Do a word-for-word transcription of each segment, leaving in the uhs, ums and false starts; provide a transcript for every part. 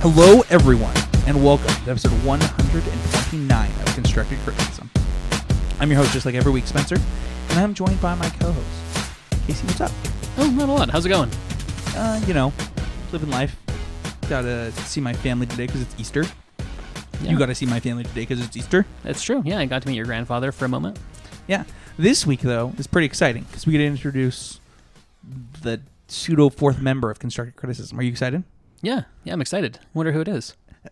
Hello, everyone, and welcome to episode one hundred twenty-nine of Constructive Criticism. I'm your host, just like every week, Spencer, and I'm joined by my co-host, Casey. What's up? Oh, not a lot. How's it going? Uh, you know, living life. Gotta see my family today because it's Easter. Yeah. You gotta see my family today because it's Easter. That's true. Yeah, I got to meet your grandfather for a moment. Yeah. This week, though, is pretty exciting because we get to introduce the pseudo fourth member of Constructive Criticism. Are you excited? Yeah, yeah, I'm excited. Wonder who it is.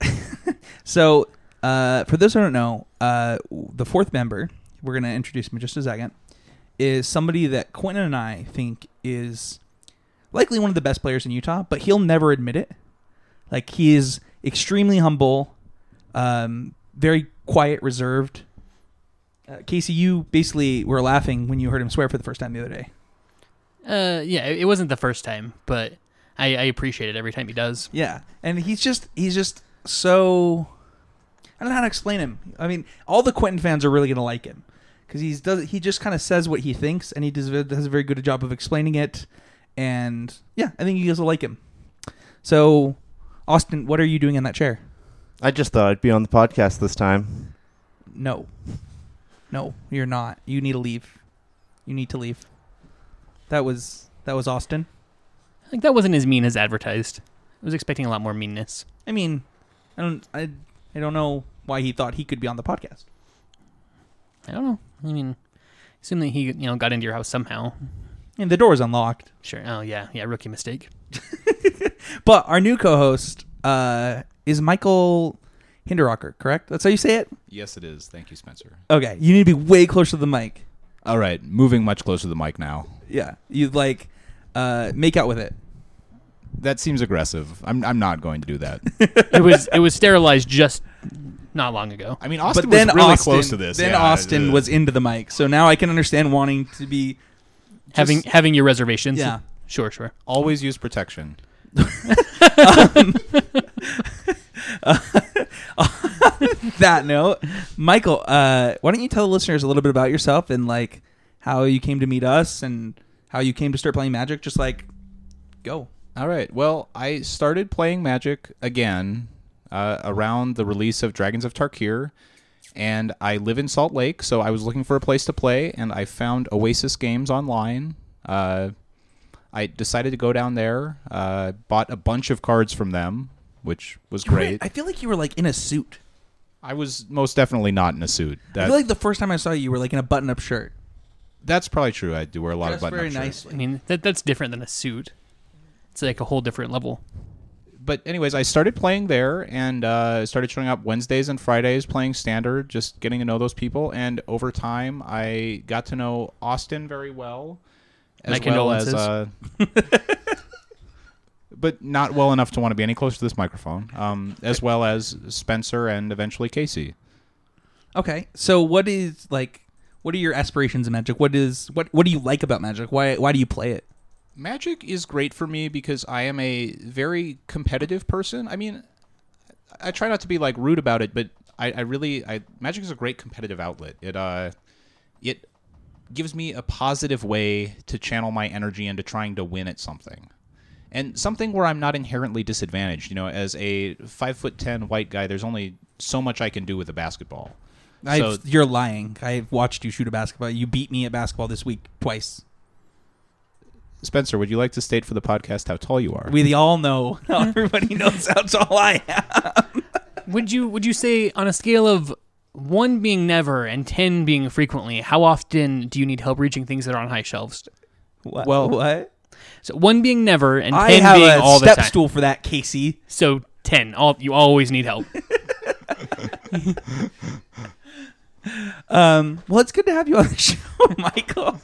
So, uh, for those who don't know, uh, the fourth member, we're going to introduce him in just a second, is somebody that Quentin and I think is likely one of the best players in Utah, but he'll never admit it. Like, he is extremely humble, um, very quiet, reserved. Uh, Casey, you basically were laughing when you heard him swear for the first time the other day. Uh, yeah, it wasn't the first time, but I, I appreciate it every time he does. Yeah, and he's just he's just so, I don't know how to explain him. I mean, all the Quentin fans are really gonna like him because he's does he just kind of says what he thinks, and he does does a very good job of explaining it. And yeah, I think you guys will like him. So, Austin, what are you doing in that chair? I just thought I'd be on the podcast this time. No, no, you're not. You need to leave. You need to leave. That was that was Austin. I think that wasn't as mean as advertised. I was expecting a lot more meanness. I mean, I don't I, I don't know why he thought he could be on the podcast. I don't know. I mean, assume that he you know got into your house somehow. And the door is unlocked. Sure. Oh yeah, yeah. Rookie mistake. But our new co-host uh, is Michael Hinderrocker, correct? That's how you say it? Yes, it is. Thank you, Spencer. Okay, you need to be way closer to the mic. All right, moving much closer to the mic now. Yeah, you'd like uh, make out with it. That seems aggressive. I'm I'm not going to do that. it was it was sterilized just not long ago. I mean, Austin but then was really Austin, close to this. Then yeah, Austin uh, was into the mic, so now I can understand wanting to be just, having having your reservations. Yeah, sure, sure. always use protection. um, uh, on that note, Michael, uh, why don't you tell the listeners a little bit about yourself and like how you came to meet us and how you came to start playing Magic? Just like go. All right. Well, I started playing Magic again uh, around the release of Dragons of Tarkir, and I live in Salt Lake, so I was looking for a place to play, and I found Oasis Games online. Uh, I decided to go down there, uh, bought a bunch of cards from them, which was You were- great. I feel like you were like in a suit. I was most definitely not in a suit. I That, feel like the first time I saw you, you were like in a button-up shirt. that's probably true. I do wear a lot Dressed of button-up very shirts. nicely. I mean, that that's different than a suit. It's like a whole different level. But anyways, I started playing there and uh, started showing up Wednesdays and Fridays playing Standard, just getting to know those people. And over time, I got to know Austin very well, as My well as, condolences. uh, but not well enough to want to be any closer to this microphone, um, as well as Spencer and eventually Casey. Okay, so what is like? What are your aspirations in Magic? What is what? What do you like about Magic? Why why do you play it? Magic is great for me because I am a very competitive person. I mean, I try not to be like rude about it, but I, I really, I Magic is a great competitive outlet. It uh, it gives me a positive way to channel my energy into trying to win at something, and something where I'm not inherently disadvantaged. You know, as a five foot ten white guy, there's only so much I can do with a basketball. I've, So- you're lying. I've watched you shoot a basketball. You beat me at basketball this week twice. Spencer, would you like to state for the podcast how tall you are? We all know. Everybody knows how tall I am. Would you would you say on a scale of one being never and ten being frequently, how often do you need help reaching things that are on high shelves? What? Well- what? So one being never and I ten have being a all the step time. stool for that, Casey. So ten. All you always need help. Um, well, it's good to have you on the show, Michael.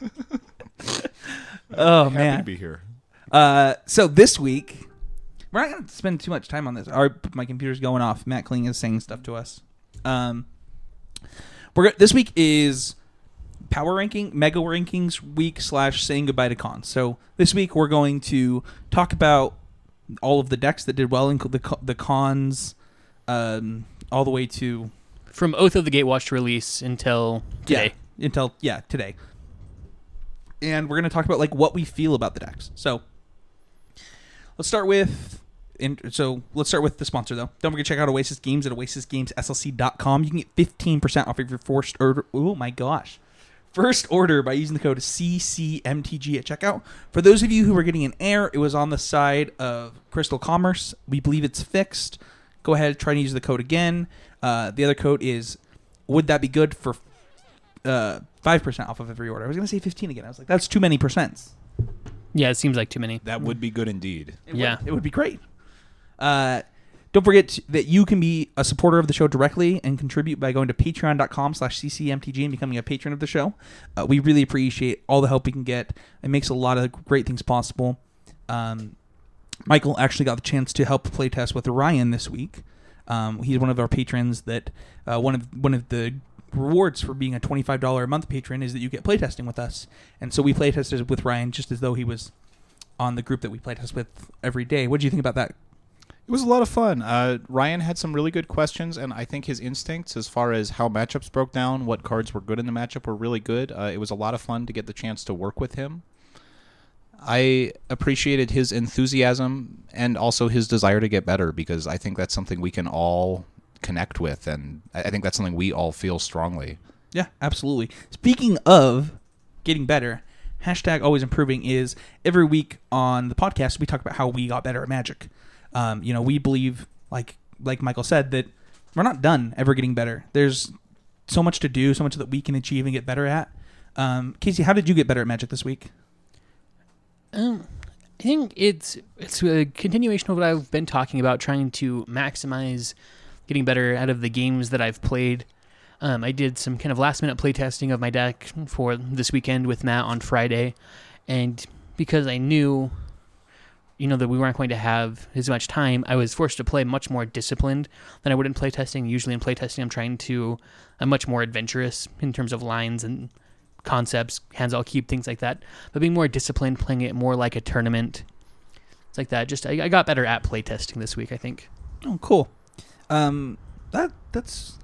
Oh Happy man. to be here. Uh, so this week, we're not going to spend too much time on this. Our my computer's going off. Matt Kling is saying stuff to us. Um, we're go- this week is power ranking, mega rankings week slash saying goodbye to cons. So this week we're going to talk about all of the decks that did well in the co- the cons, um, all the way to From Oath of the Gatewatch to release until today. Yeah, until yeah today. And we're going to talk about like what we feel about the decks. So let's start with in, so let's start with the sponsor though. Don't forget to check out Oasis Games at oasis games s l c dot com. You can get fifteen percent off of your first order. Oh my gosh. First order by using the code C C M T G at checkout. For those of you who were getting an error, it was on the side of Crystal Commerce. We believe it's fixed. Go ahead, try to use the code again. Uh, the other code is, would that be good for uh, five percent off of every order? I was going to say fifteen again. I was like, that's too many percents. Yeah, it seems like too many. That would be good indeed. It Yeah. would, it would be great. Uh, don't forget to, that you can be a supporter of the show directly and contribute by going to patreon.com slash ccmtg and becoming a patron of the show. Uh, we really appreciate all the help we can get. It makes a lot of great things possible. Um, Michael actually got the chance to help playtest with Ryan this week. Um, he's one of our patrons that uh, one of one of the rewards for being a twenty-five dollars a month patron is that you get playtesting with us. And so we playtested with Ryan just as though he was on the group that we playtest with every day. What do you think about that? It was a lot of fun. Uh, Ryan had some really good questions, and I think his instincts as far as how matchups broke down, what cards were good in the matchup, were really good. Uh, it was a lot of fun to get the chance to work with him. I appreciated his enthusiasm and also his desire to get better, because I think that's something we can all connect with, and I think that's something we all feel strongly. Yeah, absolutely. Speaking of getting better, hashtag always improving is every week on the podcast we talk about how we got better at Magic. Um, you know, we believe, like like Michael said, that we're not done ever getting better. There's so much to do, so much that we can achieve and get better at. Um, Casey, how did you get better at Magic this week? Um, I think it's it's a continuation of what I've been talking about, trying to maximize getting better out of the games that I've played. Um, I did some kind of last-minute playtesting of my deck for this weekend with Matt on Friday, and because I knew, you know, that we weren't going to have as much time, I was forced to play much more disciplined than I would in playtesting. Usually in playtesting, I'm trying to, I'm much more adventurous in terms of lines and concepts, hands I'll keep, things like that. But being more disciplined, playing it more like a tournament, it's like that. Just I, I got better at playtesting this week, I think. Oh, cool. Um, that that's.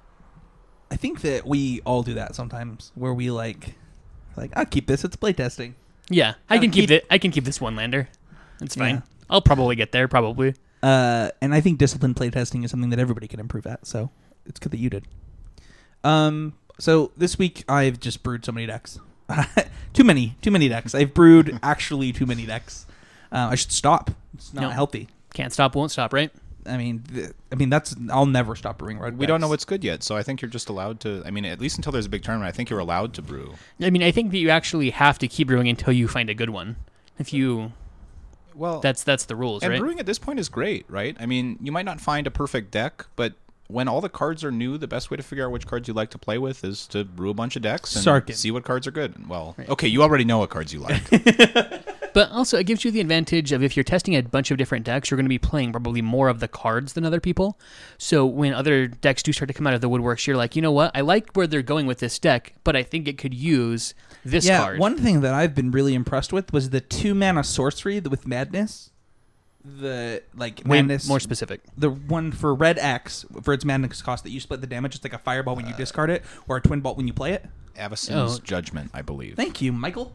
I think that we all do that sometimes, where we like, like I'll keep this. It's playtesting. Yeah, I I'll can keep keep- it. I can keep this one lander. It's fine. Yeah. I'll probably get there. Probably. Uh, and I think disciplined playtesting is something that everybody can improve at. So it's good that you did. Um. So this week I've just brewed so many decks. too many. Too many decks. I've brewed actually too many decks. Uh, I should stop. It's not No. healthy. Can't stop, won't stop, right? I mean, th- I mean that's. I'll never stop brewing red. We don't know decks. what's good yet, so I think you're just allowed to, I mean, at least until there's a big tournament, I think you're allowed to brew. I mean, I think that you actually have to keep brewing until you find a good one. If you, Well, that's that's the rules, and right? brewing at this point is great, right? I mean, you might not find a perfect deck, but when all the cards are new, the best way to figure out which cards you like to play with is to brew a bunch of decks and Sarkin. see what cards are good. Well, okay, you already know what cards you like. But also, it gives you the advantage of if you're testing a bunch of different decks, you're going to be playing probably more of the cards than other people. So when other decks do start to come out of the woodworks, you're like, you know what? I like where they're going with this deck, but I think it could use this yeah, card. one thing that I've been really impressed with was the two mana sorcery with Madness. The like Way Madness, more specific. the one for red X for its Madness cost that you split the damage. It's like a fireball when you discard it, or a twin bolt when you play it. Avacyn's Oh. Judgment, I believe. Thank you, Michael.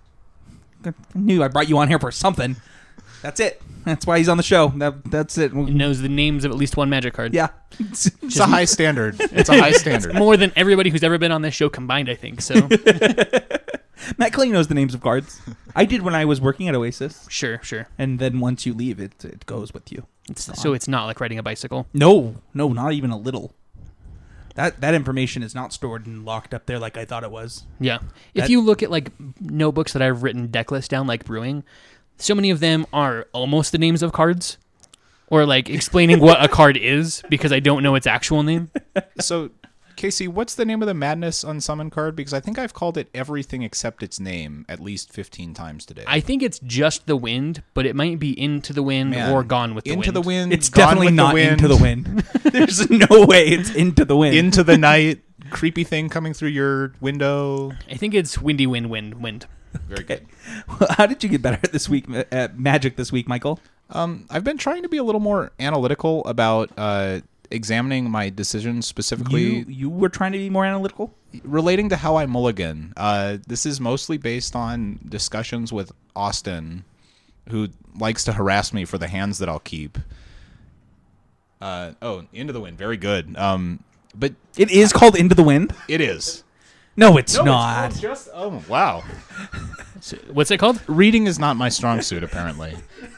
I knew I brought you on here for something. That's it. That's why he's on the show. That, that's it. It knows the names of at least one magic card. Yeah. It's a high standard. It's a high standard. More than everybody who's ever been on this show combined, I think. So Matt Clay knows the names of cards. I did when I was working at Oasis, sure, sure. and then once you leave, it it goes with you. It's, so it's not like riding a bicycle. No, no, not even a little. That that information is not stored and locked up there like I thought it was. Yeah. If That- you look at like notebooks that I've written deck lists down, like brewing, so many of them are almost the names of cards, or like explaining what a card is because I don't know its actual name. So, Casey, what's the name of the Madness Unsummon card? Because I think I've called it everything except its name at least fifteen times today. I think it's just the wind, but it might be into the wind Man, or gone with the into wind. the wind. It's Gone definitely with not the wind, into the wind. There's no way it's into the wind. Into the night. Creepy thing coming through your window. I think it's windy wind, wind, wind. Very good. How did you get better at this week at Magic this week, Michael? Um, I've been trying to be a little more analytical about uh, examining my decisions, specifically You you were trying to be more analytical. relating to how I mulligan. Uh, this is mostly based on discussions with Austin who likes to harass me for the hands that I'll keep. Uh, oh, Into the Wind, very good. Um, but It is called Into the Wind? it is. No, it's No, not. It's just oh wow. So, what's it called? Reading is not my strong suit, apparently.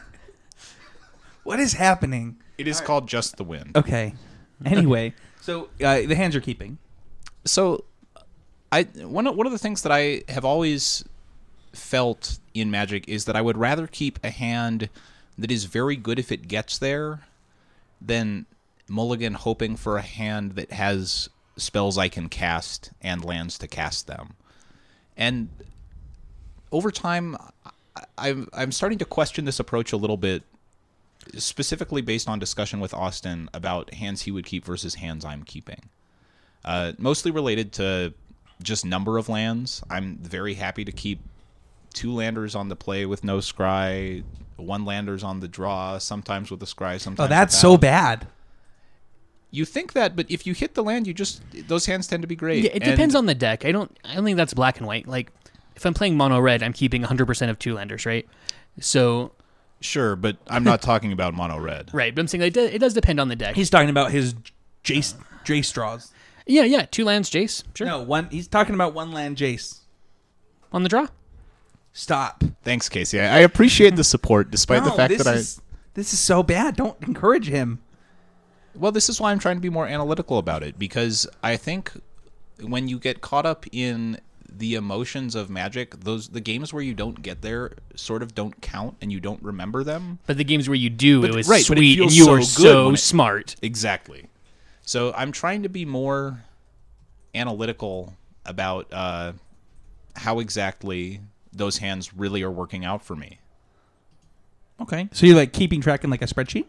What is happening? It is called Just the Wind. Okay. Anyway, so uh, the hands you're keeping. So, I one of, one of the things that I have always felt in Magic is that I would rather keep a hand that is very good if it gets there than mulligan hoping for a hand that has spells I can cast and lands to cast them. And over time, I'm I'm starting to question this approach a little bit, specifically based on discussion with Austin about hands he would keep versus hands I'm keeping. Uh, mostly related to just number of lands. I'm very happy to keep two landers on the play with no scry, one landers on the draw, sometimes with a scry, sometimes Oh, that's without. so bad. You think that, but if you hit the land, you just those hands tend to be great. Yeah, it depends on the deck. I don't. I don't think that's black and white. Like, if I'm playing mono red, I'm keeping one hundred percent of two landers, right? So, Sure, but I'm not talking about mono red. right. But I'm saying like, it does, it does depend on the deck. He's talking about his Jace, Jace straws. yeah, yeah. Two lands, Jace. Sure. No, one. He's talking about one land Jace. On the draw. Stop. Thanks, Casey. I, I appreciate the support, despite the No, fact this that I. is, this is so bad. Don't encourage him. Well, this is why I'm trying to be more analytical about it, because I think when you get caught up in the emotions of Magic, those the games where you don't get there sort of don't count and you don't remember them. But the games where you do, But- it was right, but it sweet, and feels you so were good so when it- smart. Exactly. So I'm trying to be more analytical about uh, how exactly those hands really are working out for me. Okay. So you're like keeping track in like a spreadsheet?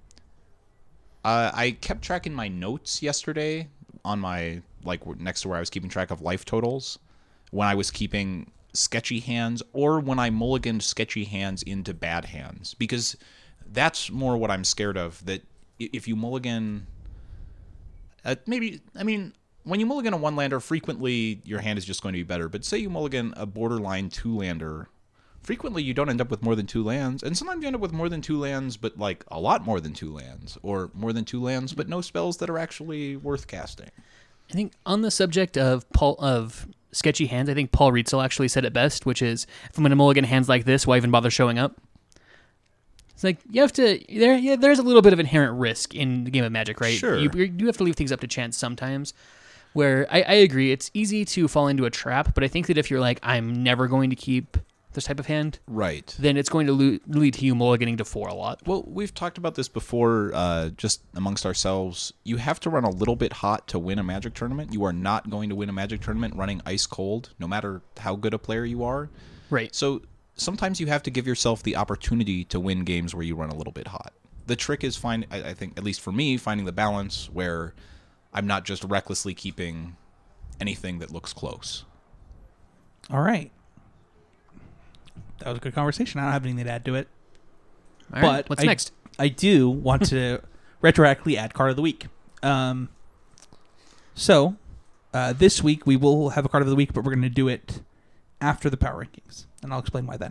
Uh, I kept track in my notes yesterday on my, like, next to where I was keeping track of life totals, when I was keeping sketchy hands or when I mulliganed sketchy hands into bad hands. Because that's more what I'm scared of, that i- if you mulligan... Uh, maybe, I mean, when you mulligan a one-lander, frequently your hand is just going to be better. But say you mulligan a borderline two-lander, frequently you don't end up with more than two lands, and sometimes you end up with more than two lands, but like a lot more than two lands, or more than two lands, but no spells that are actually worth casting. I think on the subject of Paul of sketchy hands, I think Paul Rietzel actually said it best, which is, if I'm going to mulligan hands like this, why even bother showing up? It's like, you have to, there. Yeah, there's a little bit of inherent risk in the game of Magic, right? Sure. You, you have to leave things up to chance sometimes, where I, I agree, it's easy to fall into a trap, but I think that if you're like, I'm never going to keep this type of hand, Right. then it's going to lo- lead to you mulliganing to four a lot. Well, we've talked about this before, uh, just amongst ourselves. You have to run a little bit hot to win a Magic tournament. You are not going to win a Magic tournament running ice cold, no matter how good a player you are. Right. So sometimes you have to give yourself the opportunity to win games where you run a little bit hot. The trick is find, I, I think, at least for me, finding the balance where I'm not just recklessly keeping anything that looks close. All right. That was a good conversation. I don't have anything to add to it. All right, But what's I, next? I do want to retroactively add card of the week. Um, so uh, this week we will have a card of the week, but we're going to do it after the power rankings, and I'll explain why then.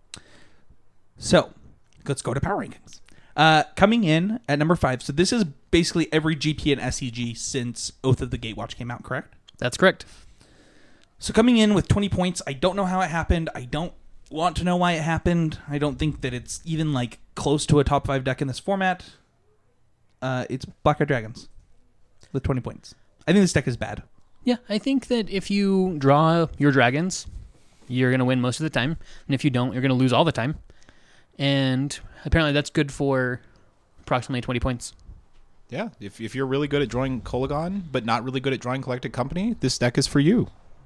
So let's go to power rankings. Uh, coming in at number five. So this is basically every G P and S E G since Oath of the Gatewatch came out, correct? That's correct. So coming in with twenty points, I don't know how it happened. I don't want to know why it happened. I don't think that it's even like close to a top five deck in this format. Uh, it's Black Eyed Dragons with twenty points. I think this deck is bad. Yeah, I think that if you draw your dragons, you're going to win most of the time. And if you don't, you're going to lose all the time. And apparently that's good for approximately twenty points. Yeah, if if you're really good at drawing Kolagon, but not really good at drawing Collected Company, this deck is for you.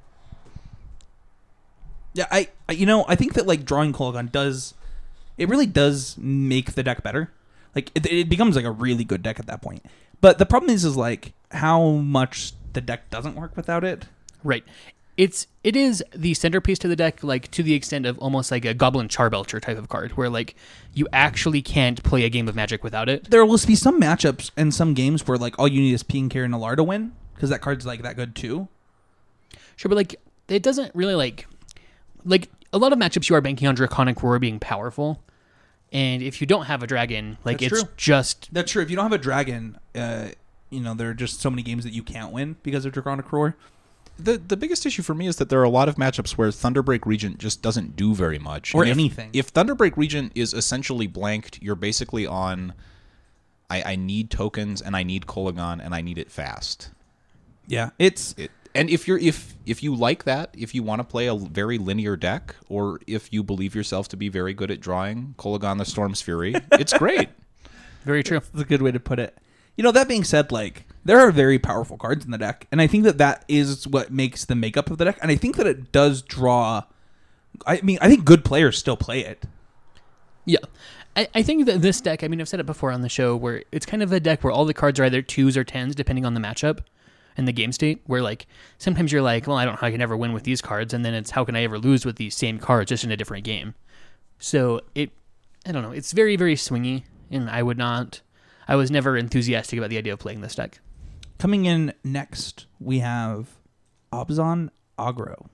Yeah, I, I you know, I think that like drawing Kolagon does, it really does make the deck better. Like it, it becomes like a really good deck at that point. But the problem is, is like how much the deck doesn't work without it. Right. It's it is the centerpiece to the deck, like to the extent of almost like a Goblin Charbelcher type of card, where like you actually can't play a game of Magic without it. There will be some matchups and some games where like all you need is Pink and Alar to win, because that card's like that good too. Sure, but like it doesn't really like like a lot of matchups you are banking on Draconic Roar being powerful, And if you don't have a dragon, like That's it's true. just That's true. If you don't have a dragon, uh, you know, there are just so many games that you can't win because of Draconic Roar. The the biggest issue for me is that there are a lot of matchups where Thunderbreak Regent just doesn't do very much. Or And if- anything. If Thunderbreak Regent is essentially blanked, you're basically on, I, I need tokens, and I need Kolaghan, and I need it fast. Yeah, it's It, and if you're if if you like that, if you want to play a very linear deck, or if you believe yourself to be very good at drawing Kolaghan the Storm's Fury, it's great. very true. That's a good way to put it. You know, that being said, like, there are very powerful cards in the deck, and I think that that is what makes the makeup of the deck, and I think that it does draw... I mean, I think good players still play it. Yeah. I, I think that this deck, I mean, I've said it before on the show, where it's kind of a deck where all the cards are either twos or tens, depending on the matchup and the game state, where, like, sometimes you're like, well, I don't know how I can ever win with these cards, and then it's how can I ever lose with these same cards, just in a different game. So, it, I don't know, it's very, very swingy, and I would not... I was never enthusiastic about the idea of playing this deck. Coming in next, we have Abzan Agro.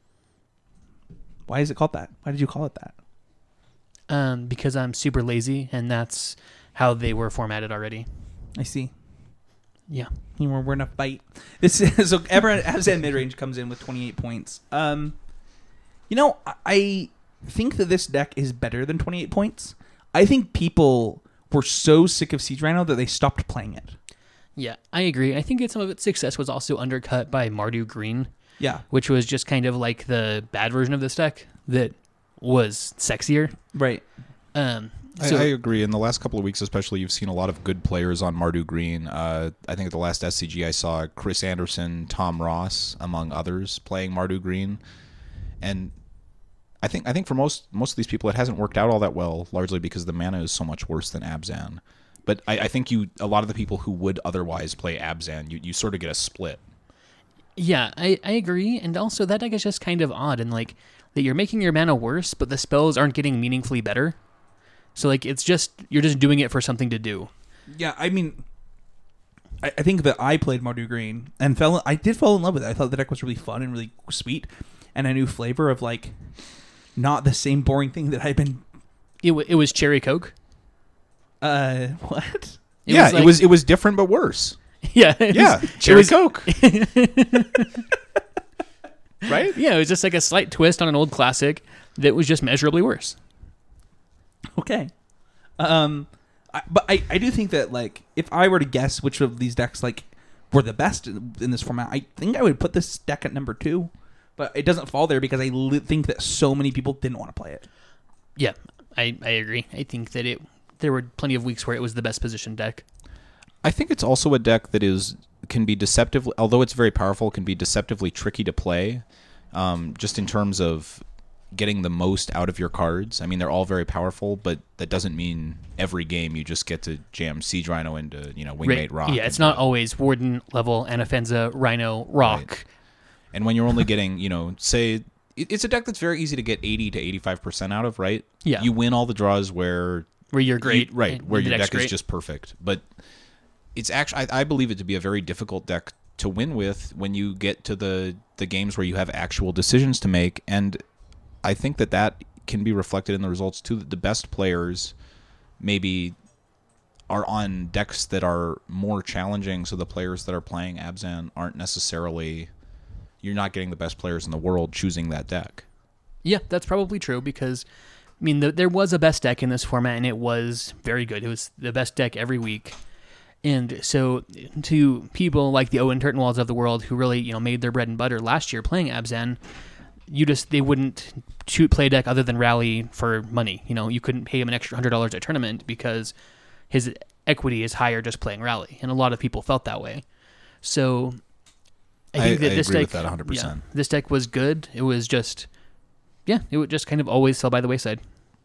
Why is it called that? Why did you call it that? Um, because I'm super lazy, and that's how they were formatted already. I see. Yeah. We're, we're in a fight. This is, so everyone, Abzan midrange comes in with twenty-eight points. Um, you know, I- I think that this deck is better than twenty-eight points. I think people were so sick of Siege Rhino that they stopped playing it. Yeah, I agree. I think it, some of its success was also undercut by Mardu Green, Yeah. which was just kind of like the bad version of this deck that was sexier. Right. Um, I, so I agree. In the last couple of weeks, especially, you've seen a lot of good players on Mardu Green. Uh, I think at the last S C G, I saw Chris Anderson, Tom Ross, among others, playing Mardu Green, and I think I think for most most of these people, it hasn't worked out all that well, largely because the mana is so much worse than Abzan. But I, I think you a lot of the people who would otherwise play Abzan, you, you sort of get a split. yeah, I, I agree. And also that deck is just kind of odd, and like that you're making your mana worse, but the spells aren't getting meaningfully better. So like it's just you're just doing it for something to do. Yeah, I mean, I, I think that I played Mardu Green and fell. I did fall in love with it. I thought the deck was really fun and really sweet, and a new flavor of like not the same boring thing that I've been. It, w- it was Cherry Coke. Uh, what? It yeah, was like- it was it was different but worse. Yeah, it Yeah, was- Cherry it was- Coke. Right? Yeah, it was just like a slight twist on an old classic that was just measurably worse. Okay. Um, I, but I, I do think that like if I were to guess which of these decks like were the best in, in this format, I think I would put this deck at number two. But it doesn't fall there because I li- think that so many people didn't want to play it. Yeah, I, I agree. I think that it there were plenty of weeks where it was the best positioned deck. I think it's also a deck that is can be deceptively, although it's very powerful, can be deceptively tricky to play, um, just in terms of getting the most out of your cards. I mean, they're all very powerful, but that doesn't mean every game you just get to jam Siege Rhino into, you know, Wingmate Right. Rock. Yeah, it's and- not always Warden level, Anafenza, Rhino, Rock. Right. And when you're only getting, you know, say it- it's a deck that's very easy to get eighty to eighty-five percent out of, right? Yeah. You win all the draws where Where you're great. You- right, and where the your deck's deck is great. just perfect. But it's actually, I, I believe it to be a very difficult deck to win with when you get to the, the games where you have actual decisions to make. And I think that that can be reflected in the results too. That the best players maybe are on decks that are more challenging, so the players that are playing Abzan aren't necessarily, you're not getting the best players in the world choosing that deck. Yeah, that's probably true because, I mean, the, there was a best deck in this format, and it was very good. It was the best deck every week. And so to people like the Owen Turtenwalds of the world who really, you know, made their bread and butter last year playing Abzan, you just, they wouldn't shoot play a deck other than Rally for money. You know, you couldn't pay him an extra one hundred dollars at tournament because his equity is higher just playing Rally. And a lot of people felt that way. So I think I- that I this agree deck, with that one hundred percent. yeah, this deck was good. It was just, yeah, it would just kind of always fell by the wayside.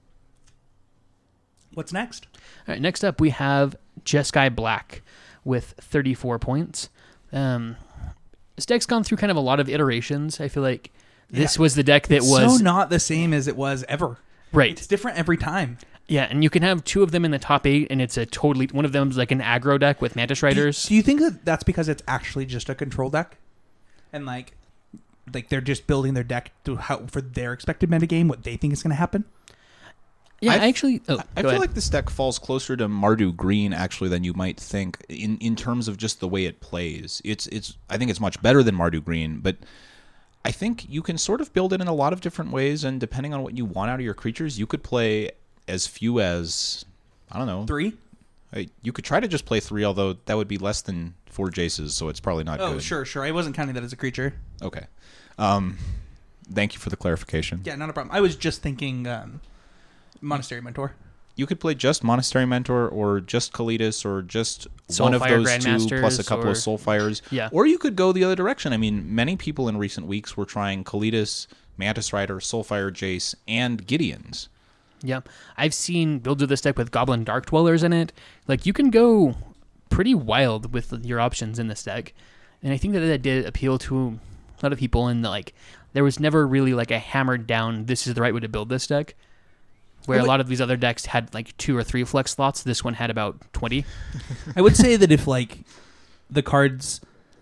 What's next? All right, next up we have Jeskai Black with thirty-four points. Um, this deck's gone through kind of a lot of iterations. I feel like this Yeah. was the deck that It's was so not the same as it was ever. right. It's different every time. Yeah, and you can have two of them in the top eight, and it's a totally one of them's like an aggro deck with Mantis Do you, Riders. do you think that that's because it's actually just a control deck, and like, like they're just building their deck to how for their expected metagame, what they think is going to happen? Yeah, I I actually. Oh, I go feel ahead. like this deck falls closer to Mardu Green actually than you might think in, in terms of just the way it plays. It's it's I think it's much better than Mardu Green, but I think you can sort of build it in a lot of different ways, and depending on what you want out of your creatures, you could play as few as I don't know Three? I- You could try to just play three, although that would be less than four Jaces, so it's probably not Oh, good. sure, sure. I wasn't counting that as a creature. Okay. Um, thank you for the clarification. Yeah, not a problem. I was just thinking um, Monastery Mentor. You could play just Monastery Mentor or just Kalitas or just one of Soulfire those two plus a Grandmasters couple or- of Soulfires. Yeah. Or you could go the other direction. I mean, many people in recent weeks were trying Kalitas, Mantis Rider, Soulfire Jace, and Gideons. Yeah, I've seen builds of this deck with Goblin Dark Dwellers in it. Like, you can go pretty wild with your options in this deck, and I think that that did appeal to a lot of people. And like, there was never really like a hammered down, this is the right way to build this deck. Where Well, a lot of these other decks had like two or three flex slots, this one had about twenty. I would say that if like the cards,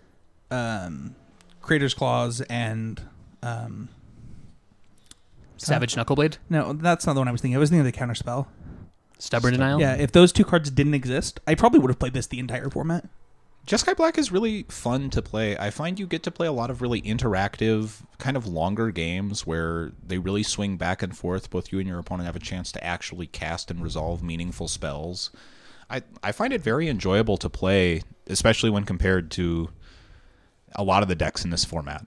um, Creator's Claws and um, Savage Knuckleblade, no, that's not the one I was thinking. I was thinking of the Counterspell. Stubborn Denial. Yeah, if those two cards didn't exist, I probably would have played this the entire format. Jeskai Black is really fun to play. I find you get to play a lot of really interactive, kind of longer games where they really swing back and forth. Both you and your opponent have a chance to actually cast and resolve meaningful spells. I, I find it very enjoyable to play, especially when compared to a lot of the decks in this format.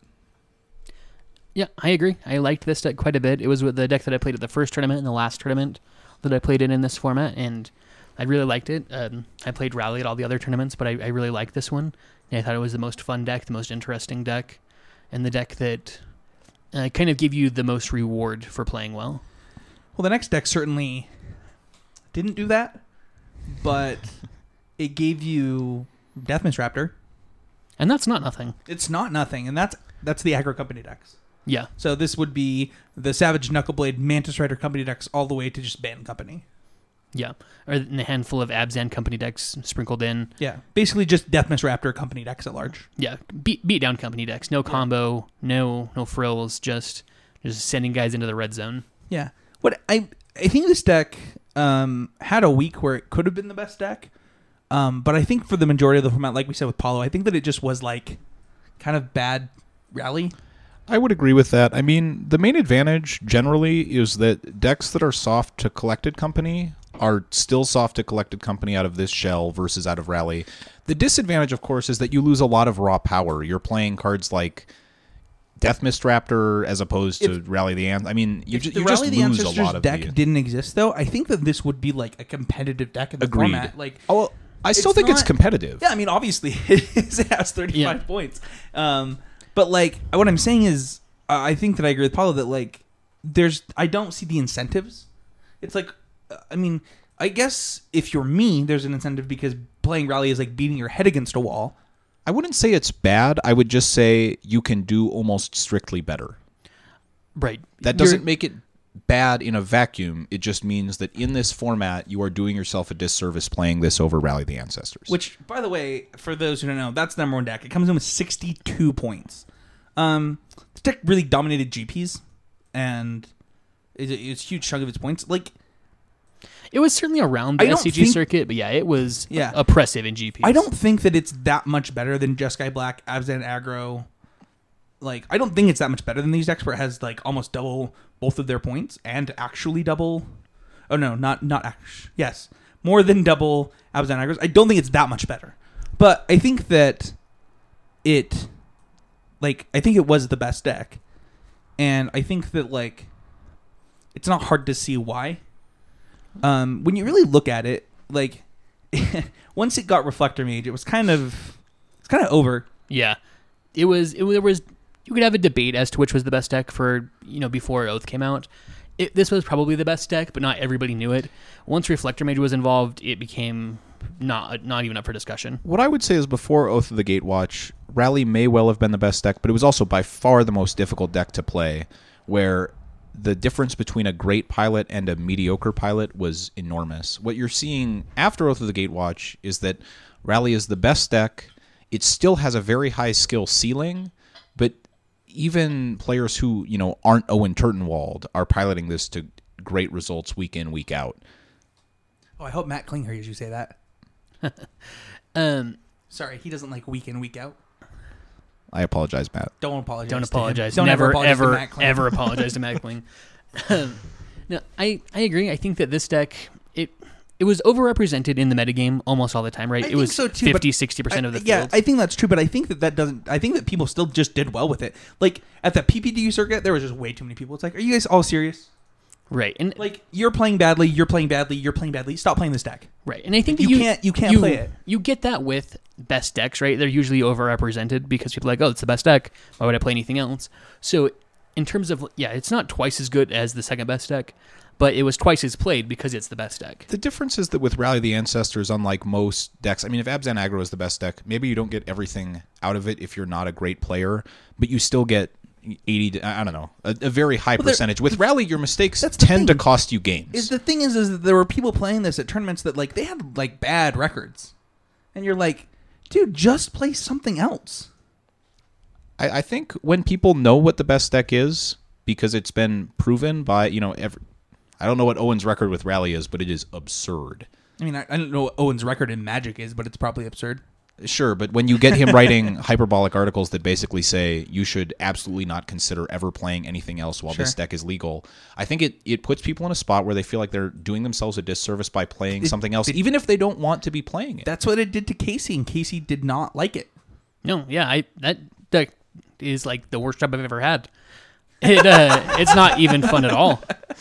Yeah, I agree. I liked this deck quite a bit. It was with the deck that I played at the first tournament and the last tournament that I played it in this format, and I really liked it. Um, I played Rally at all the other tournaments, but I, I really liked this one. And I thought it was the most fun deck, the most interesting deck, and the deck that uh, kind of gave you the most reward for playing well. Well, the next deck certainly didn't do that, but it gave you Deathmist Raptor. And that's not nothing. It's not nothing, and that's that's the aggro company decks. Yeah. So this would be the Savage Knuckleblade Mantis Rider company decks all the way to just Band Company. Yeah. Or in a handful of Abzan company decks sprinkled in. Yeah, basically just Deathmist Raptor company decks at large. Yeah. Beat, beat down company decks. No combo, no no frills, just just sending guys into the red zone. Yeah. What I I think this deck um, had a week where it could have been the best deck, um, but I think for the majority of the format, like we said with Paulo, I think that it just was like kind of bad rally. I would agree with that. I mean, the main advantage generally is that decks that are soft to Collected Company are still soft to Collected Company out of this shell versus out of Rally. The disadvantage, of course, is that you lose a lot of raw power. You're playing cards like Deathmist Raptor as opposed to If- Rally the Ant. I mean, you, If ju- the you just Rally the lose a Ancestors lot of deck the... didn't exist, though, I think that this would be like a competitive deck in the Agreed. format. Like, Oh, well, I still It's think it's not- competitive. yeah, I mean, obviously it, is, it has thirty-five Yeah. points, um, but like what I'm saying is, uh, I think that I agree with Paulo that like there's I don't see the incentives. It's like, uh, I mean, I guess if you're me, there's an incentive because playing Rally is like beating your head against a wall. I wouldn't say it's bad. I would just say you can do almost strictly better. Right. That You're- doesn't make it bad in a vacuum. It just means that in this format, you are doing yourself a disservice playing this over Rally the Ancestors. Which, by the way, for those who don't know, that's the number one deck. It comes in with sixty-two points. Um, the deck really dominated G Ps, and it's a, it's a huge chunk of its points. Like, It was certainly around I the don't S C G think- circuit, but yeah, it was Yeah. oppressive in G Ps. I don't think that it's that much better than Jeskai Black, Abzan Aggro. Like, I don't think it's that much better than these decks where it has like almost double both of their points and actually double. Oh no, not not actually. Yes, more than double Abzan Aggros. I don't think it's that much better, but I think that it, like, I think it was the best deck, and I think that like, it's not hard to see why. Um, when you really look at it, like, once it got Reflector Mage, it was kind of, it's kind of over. Yeah, it was. It, there was. You could have a debate as to which was the best deck for you know before Oath came out. It, this was probably the best deck, but not everybody knew it. Once Reflector Mage was involved, it became not not even up for discussion. What I would say is before Oath of the Gatewatch, Rally may well have been the best deck, but it was also by far the most difficult deck to play, where the difference between a great pilot and a mediocre pilot was enormous. What you're seeing after Oath of the Gatewatch is that Rally is the best deck. It still has a very high skill ceiling, but even players who, you know, aren't Owen Turtenwald are piloting this to great results week in, week out. Oh, I hope Matt Klinger hears you say that. um, Sorry, he doesn't like week in, week out. I apologize, Matt. Don't apologize. don't to apologize. him. Don't Never, apologize ever, to Matt Klinger. ever apologize to Matt Kling. Um, no, I, I agree. I think that this deck, it it was overrepresented in the metagame almost all the time, right? I it think was so too, but fifty, sixty percent of the I- yeah, field. I think that's true, but I think that that doesn't. I think that people still just did well with it. Like at the P P D U circuit, there was just way too many people. It's like, are you guys all serious? right. And Like you're playing badly, you're playing badly, you're playing badly. Stop playing this deck. right. And I think You that you can't- you can't you, play it. You get that with best decks, right? They're usually overrepresented because people are like, oh, it's the best deck. Why would I play anything else? So in terms of, yeah, it's not twice as good as the second best deck, but it was twice as played because it's the best deck. The difference is that with Rally of the Ancestors, unlike most decks, I mean, if Abzan Aggro is the best deck, maybe you don't get everything out of it if you're not a great player, but you still get eighty, to, I don't know, a, a very high Well, there- percentage. With Rally, your mistakes That's the tend to thing. cost you games. Is the thing is is that there were people playing this at tournaments that like they had like bad records, and you're like, dude, just play something else. I, I think when people know what the best deck is, because it's been proven by, you know, every, I don't know what Owen's record with Rally is, but it is absurd. I mean, I, I don't know what Owen's record in Magic is, but it's probably absurd. Sure, but when you get him writing hyperbolic articles that basically say you should absolutely not consider ever playing anything else while this Sure. deck is legal, I think it, it puts people in a spot where they feel like they're doing themselves a disservice by playing It- something else, it- even if they don't want to be playing it. That's what it did to Casey, and Casey did not like it. No, yeah, I that deck is like the worst job I've ever had. It uh, it's not even fun at all.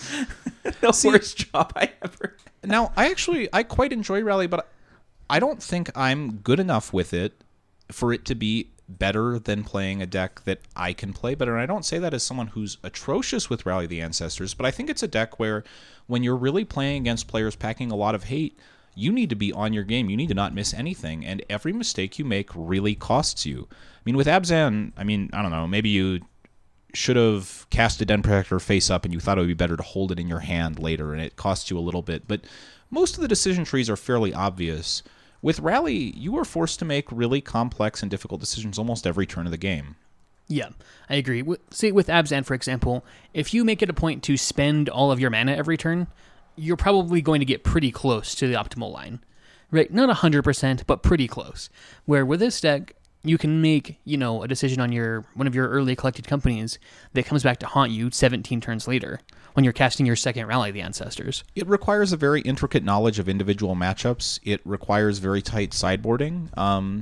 The worst job I ever. Now, I actually, I quite enjoy Rally, but I don't think I'm good enough with it for it to be better than playing a deck that I can play better. And I don't say that as someone who's atrocious with Rally of the Ancestors, but I think it's a deck where when you're really playing against players packing a lot of hate, you need to be on your game. You need to not miss anything. And every mistake you make really costs you. I mean, with Abzan, I mean, I don't know, maybe you should have cast a Den Protector face up and you thought it would be better to hold it in your hand later, and it costs you a little bit. But most of the decision trees are fairly obvious. With Rally, you are forced to make really complex and difficult decisions almost every turn of the game. Yeah, I agree. Wi- See, with Abzan, for example, if you make it a point to spend all of your mana every turn, you're probably going to get pretty close to the optimal line. Right? Not one hundred percent, but pretty close. Where with this deck, you can make, you know, a decision on your one of your early collected companies that comes back to haunt you seventeen turns later when you're casting your second Rally of the Ancestors. It requires a very intricate knowledge of individual matchups. It requires very tight sideboarding. Um,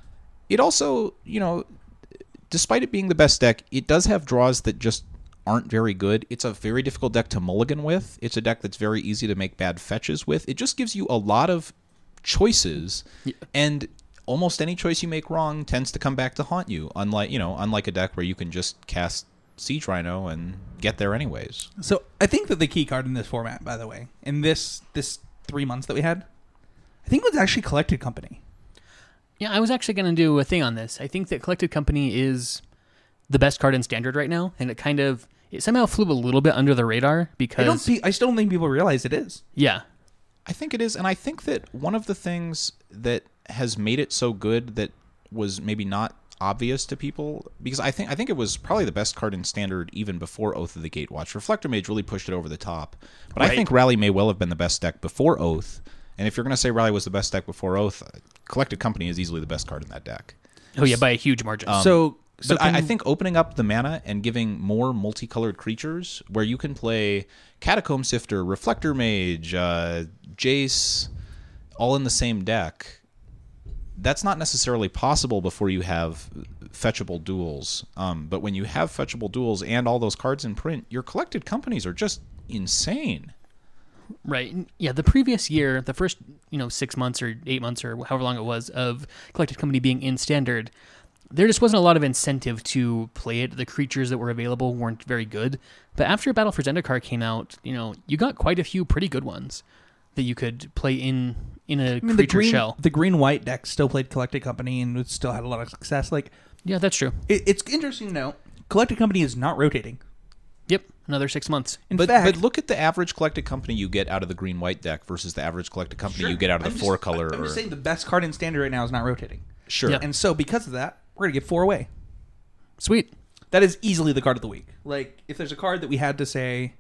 it also, you know, despite it being the best deck, it does have draws that just aren't very good. It's a very difficult deck to mulligan with. It's a deck that's very easy to make bad fetches with. It just gives you a lot of choices, Yeah. and almost any choice you make wrong tends to come back to haunt you. Unlike, you know, unlike a deck where you can just cast Siege Rhino and get there anyways. So I think that the key card in this format, by the way, in this this three months that we had, I think it was actually Collected Company. Yeah, I was actually going to do a thing on this. I think that Collected Company is the best card in Standard right now, and it kind of it somehow flew a little bit under the radar because I don't see. I still don't think people realize it is. yeah, I think it is, and I think that one of the things that has made it so good that was maybe not obvious to people, because I think I think it was probably the best card in Standard even before Oath of the Gatewatch. Reflector Mage really pushed it over the top, but I Right. think Rally may well have been the best deck before Oath. And if you're going to say Rally was the best deck before Oath, Collected Company is easily the best card in that deck. oh yeah, by a huge margin. Um, so, so but I, I can- think opening up the mana and giving more multicolored creatures, where you can play Catacomb Sifter, Reflector Mage, uh, Jace, all in the same deck, that's not necessarily possible before you have fetchable duels. Um, but when you have fetchable duels and all those cards in print, your Collected Companies are just insane. Right. Yeah, the previous year, the first, you know, six months or eight months or however long it was of Collected Company being in Standard, there just wasn't a lot of incentive to play it. The creatures that were available weren't very good. But after Battle for Zendikar came out, you know, you got quite a few pretty good ones that you could play in in a I mean, the creature green, shell. the green white deck still played Collected Company and it still had a lot of success. Like Yeah, that's true. it, it's interesting to note, Collected Company is not rotating. Yep, another six months. In but, fact, but look at the average Collected Company you get out of the green-white deck versus the average Collected Company Sure. you get out of I'm the just- four-color. I'm or, just saying the best card in Standard right now is not rotating. sure. Yeah. And so because of that, we're going to give four away. Sweet. That is easily the card of the week. Like, if there's a card that we had to say,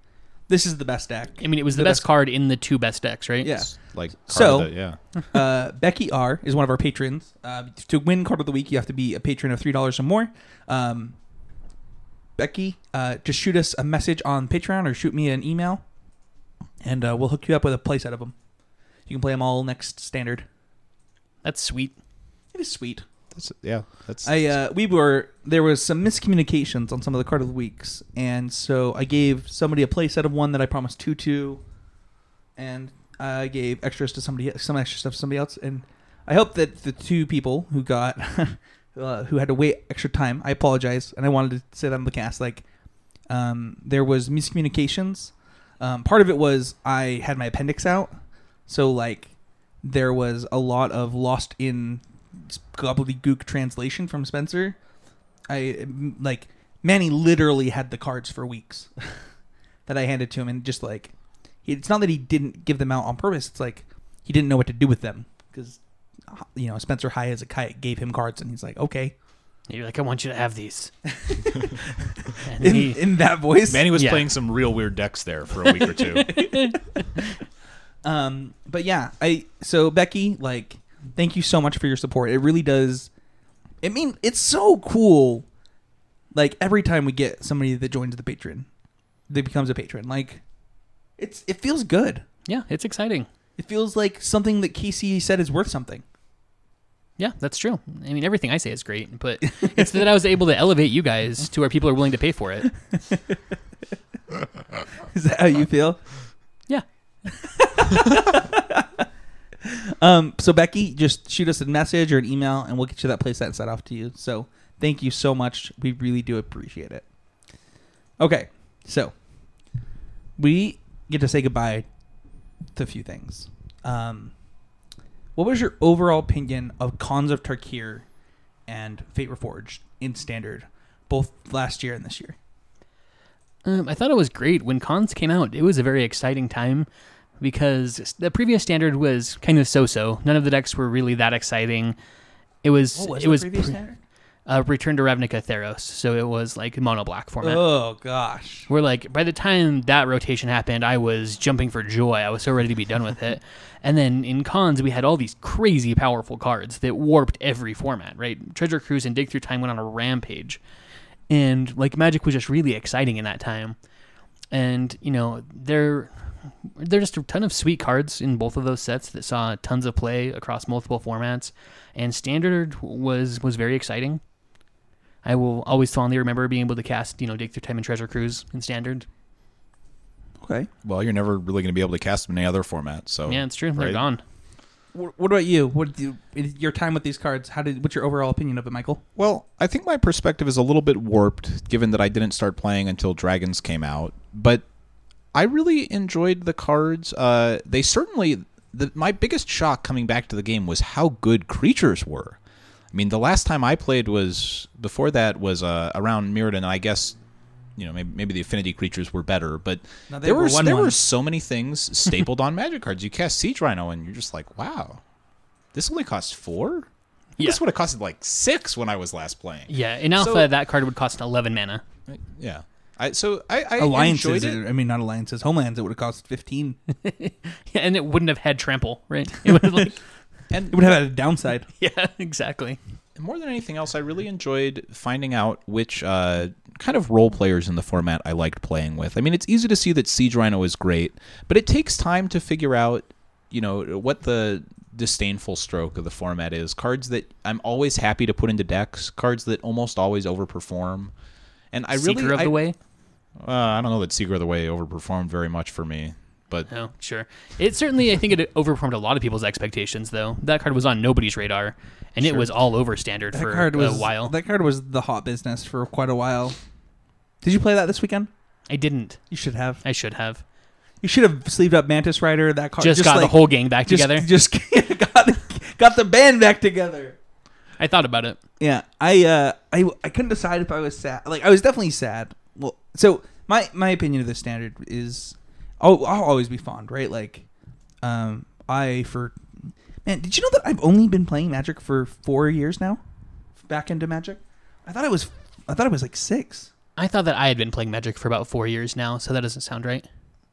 this is the best deck. I mean, it was the, The best best- card in the two best decks, right? Yeah. It's like card So- of the- yeah. uh, Becky R is one of our patrons. Uh, to win card of the week, you have to be a patron of three dollars or more. Um, Becky, uh, just shoot us a message on Patreon or shoot me an email, and uh, we'll hook you up with a playset of them. You can play them all next standard. That's sweet. It is sweet. That's yeah. That's I uh, we were there was some miscommunications on some of the card of the weeks, and so I gave somebody a playset of one that I promised two to, and I gave extras to somebody, some extra stuff to somebody else, and I hope that the two people who got uh, who had to wait extra time, I apologize, and I wanted to say that on the cast, like um, there was miscommunications. Um, part of it was I had my appendix out, so like there was a lot of lost in gobbledygook translation from Spencer. I like Manny literally had the cards for weeks that I handed to him, and just like he, it's not that he didn't give them out on purpose. It's like he didn't know what to do with them because you know Spencer high as a kite gave him cards, and he's like, okay. You're like, I want you to have these. And In, he- in that voice, Manny was Yeah. playing some real weird decks there for a week or two. Um, but yeah, I so Becky, like, thank you so much for your support. It really does. I mean, it's so cool. Like every time we get somebody that joins the patron, that becomes a patron, like it's it feels good. yeah, it's exciting. It feels like something that Casey said is worth something. Yeah, that's true. I mean, everything I say is great, but it's that I was able to elevate you guys to where people are willing to pay for it. Is that how you feel? Yeah. Um, so Becky, just shoot us a message or an email, and we'll get you that playset set off to you. So thank you so much. We really do appreciate it. Okay, so we get to say goodbye to a few things. Um, what was your overall opinion of Khans of Tarkir and Fate Reforged in Standard, both last year and this year? Um, I thought it was great. When Cons came out, it was a very exciting time because the previous Standard was kind of so-so. None of the decks were really that exciting. It was What was it the was previous pre- Standard? uh, Return to Ravnica Theros, so it was like mono black format. Oh gosh. Where like by the time that rotation happened, I was jumping for joy. I was so ready to be done with it. And then in Cons, we had all these crazy powerful cards that warped every format. Right, Treasure Cruise and Dig Through Time went on a rampage, and like Magic was just really exciting in that time. And you know there, there's just a ton of sweet cards in both of those sets that saw tons of play across multiple formats. And Standard was was very exciting. I will always fondly remember being able to cast, you know, Dig Through Time and Treasure Cruise in Standard. Okay. Well, you're never really going to be able to cast them in any other format. So Yeah, it's true. They're right? gone. What what about you? What do you, in your time with these cards? How did? What's your overall opinion of it, Michael? Well, I think my perspective is a little bit warped, given that I didn't start playing until Dragons came out. But I really enjoyed the cards. Uh, they certainly. The, my biggest shock coming back to the game was how good creatures were. I mean, the last time I played was before that was uh, around Mirrodin. I guess you know maybe, maybe the affinity creatures were better, but No, they there were were one there one. were so many things stapled on Magic cards. You cast Siege Rhino, and you're just like, wow, this only costs four. Yeah. This would have costed like six when I was last playing. Yeah, in Alpha, So- that card would cost eleven mana. Yeah. I so I, I Alliances. enjoyed it. I mean, not alliances. Homelands. It would have cost fifteen. Yeah, and it wouldn't have had Trample, right? It would have like, It would have had a downside. yeah, exactly. More than anything else, I really enjoyed finding out which uh, kind of role players in the format I liked playing with. I mean, it's easy to see that Siege Rhino is great, but it takes time to figure out, you know, what the disdainful stroke of the format is. Cards that I'm always happy to put into decks, cards that almost always overperform. And I really, Seeker of I, the Way. Uh, I don't know that Seeker of the Way overperformed very much for me, but Oh, sure. It certainly, I think it overperformed a lot of people's expectations, though. That card was on nobody's radar, and it Sure. was all over Standard That for card was a while. That card was the hot business for quite a while. Did you play that this weekend? I didn't. You should have. I should have. You should have sleeved up Mantis Rider. That card Just, got the like, whole gang back just, together. Just got got the band back together. I thought about it. Yeah, I uh, I I couldn't decide if I was sad. Like I was definitely sad. Well, so my my opinion of the Standard is, I'll, I'll always be fond, right? Like, um, I for man, did you know that I've only been playing Magic for four years now? Back into Magic, I thought it was I thought it was like six. I thought that I had been playing Magic for about four years now, so that doesn't sound right.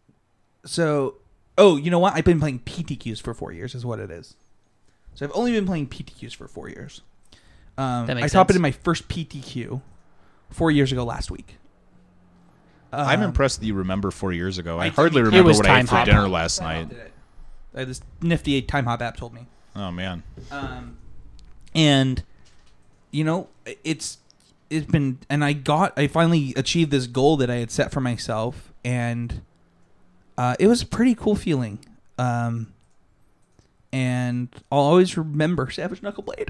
so, oh, you know what? I've been playing P T Qs for four years is what it is. So I've only been playing P T Qs for four years. Um, That I makes top it sense. in my first P T Q four years ago last week. I'm Um, impressed that you remember four years ago. I I- hardly it remember was what I ate time for hop. dinner last Time Hop night. did it. Uh, this nifty Time Hop app told me. Oh man. Um, and you know, it's it's been, and I got, I finally achieved this goal that I had set for myself, and uh, it was a pretty cool feeling. Um, and I'll always remember Savage Knuckleblade.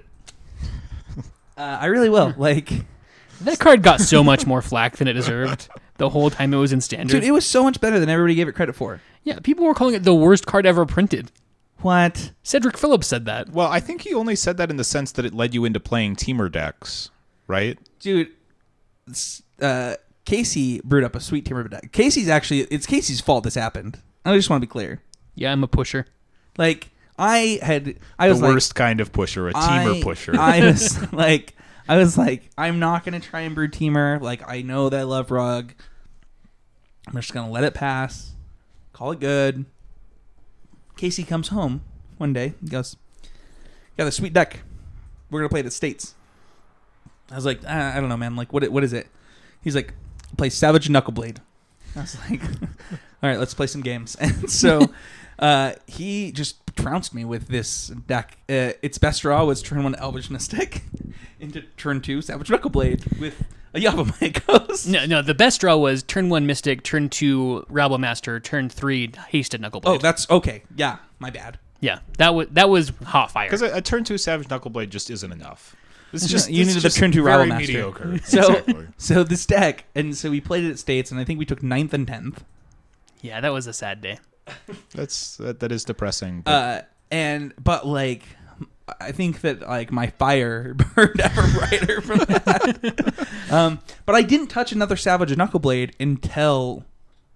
uh, I really will. Like, That card got so much more flack than it deserved the whole time it was in standard. dude, it was so much better than everybody gave it credit for. Yeah, people were calling it the worst card ever printed. What? Cedric Phillips said that. Well, I think he only said that in the sense that it led you into playing teamer decks, right? Dude, s- uh, Casey brewed up a sweet team deck. Casey's actually, it's Casey's fault this happened. I just want to be clear. Yeah, I'm a pusher. Like, I had, I was the like, worst kind of pusher, a teamer I, pusher. I was like, I was like, I'm not gonna try and brew teamer. Like, I know that I love Rug. I'm just gonna let it pass, call it good. Casey comes home one day and goes, "Got a sweet deck. We're gonna play it at States." I was like, I, I don't know, man. Like, what? What is it? He's like, "Play Savage Knuckleblade." I was like, "All right, let's play some games." And so uh, he just trounced me with this deck. Uh, its best draw was turn one Elvish Mystic into turn two Savage Knuckleblade with a Yavimaya Ghost. No, no, the best draw was turn one Mystic, turn two Rabble Master, turn three Hasted Knuckleblade. Oh, that's okay. Yeah, my bad. yeah, that was that was hot fire. Because a, a turn two Savage Knuckleblade just isn't enough. It's just You it's needed the just turn two very Rabble Master. mediocre. So, Exactly. so this deck, and so we played it at States, and I think we took ninth and tenth. Yeah, that was a sad day. That's that, that is depressing. But Uh, and but like, I think that like my fire burned ever brighter from that. um, but I didn't touch another Savage Knuckleblade until,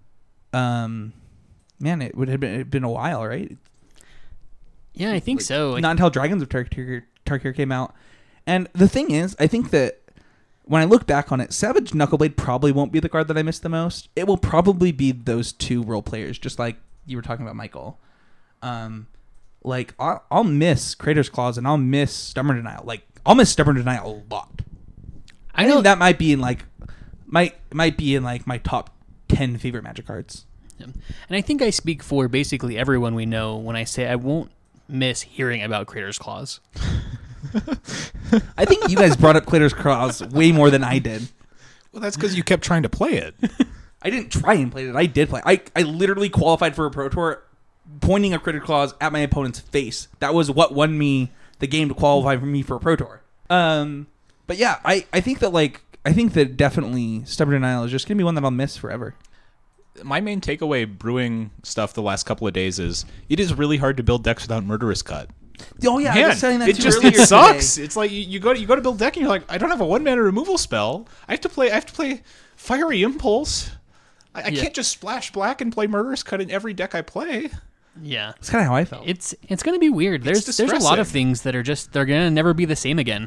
um, man, it would have been, it'd been a while, right? Yeah, I think so. Like, Not until Dragons of Tarkir, Tarkir came out. And the thing is, I think that when I look back on it, Savage Knuckleblade probably won't be the card that I miss the most. It will probably be those two role players, just like you were talking about, Michael. Um, like I'll, I'll miss Kratos Claws and I'll miss Stubborn Denial. Like I'll miss Stubborn Denial a lot. I I know think that might be in like might might be in like my top ten favorite Magic cards. And I think I speak for basically everyone we know when I say I won't miss hearing about Crater's Claws. I think you guys brought up Kratos Claws way more than I did. well, that's because you kept trying to play it. I didn't try and play it. I did play. I, I literally qualified for a Pro Tour pointing a Critter Claws at my opponent's face. That was what won me the game to qualify for me for a Pro Tour. Um, but yeah, I, I think that like I think that definitely Stubborn Denial is just gonna be one that I'll miss forever. My main takeaway brewing stuff the last couple of days is it is really hard to build decks without Murderous Cut. Oh yeah, I Man, was saying that it too just earlier it sucks. today. It's like you, you go to, you go to build deck and you're like, I don't have a one mana removal spell. I have to play I have to play Fiery Impulse. I, I Yeah. can't just splash black and play Murderous Cut in every deck I play. Yeah. That's kind of how I felt. It's it's going to be weird. There's It's there's a lot of distressing. things that are just they're going to never be the same again.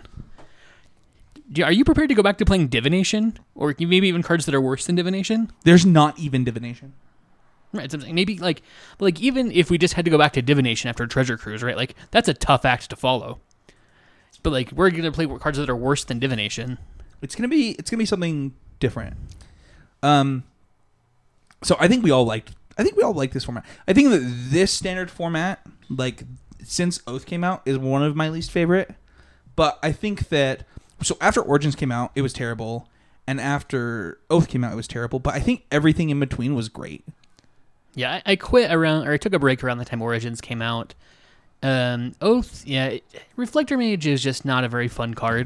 Do you- Are you prepared to go back to playing Divination, or maybe even cards that are worse than Divination? There's not even Divination. Right, something maybe like like even if we just had to go back to Divination after Treasure Cruise, right? Like that's a tough act to follow. But like we're gonna play cards that are worse than Divination. It's gonna be it's gonna be something different. Um. So I think we all liked. I think we all like this format. I think that this standard format, like since Oath came out, is one of my least favorite. But I think that so after Origins came out, it was terrible, and after Oath came out, it was terrible. But I think everything in between was great. Yeah, I, I quit around, or I took a break around the time Origins came out. Um, Oath, yeah, it, Reflector Mage is just not a very fun card.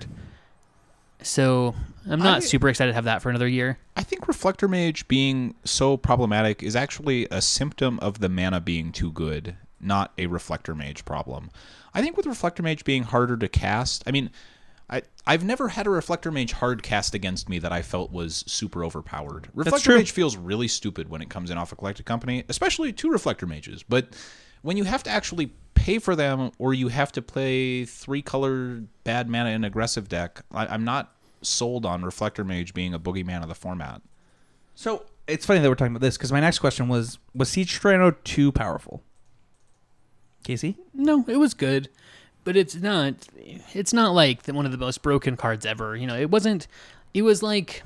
So I'm not I- super excited to have that for another year. I think Reflector Mage being so problematic is actually a symptom of the mana being too good, not a Reflector Mage problem. I think with Reflector Mage being harder to cast, I mean, I, I've never had a Reflector Mage hard cast against me that I felt was super overpowered. Reflector true. Mage feels really stupid when it comes in off a Collected Company, especially two Reflector Mages. But when you have to actually pay for them, or you have to play three-color bad mana in aggressive deck, I, I'm not sold on Reflector Mage being a boogeyman of the format. So it's funny that we're talking about this because my next question was: Was Siege Rhino too powerful? Casey? No, it was good, but it's not. It's not like the, one of the most broken cards ever. You know, it wasn't. It was like.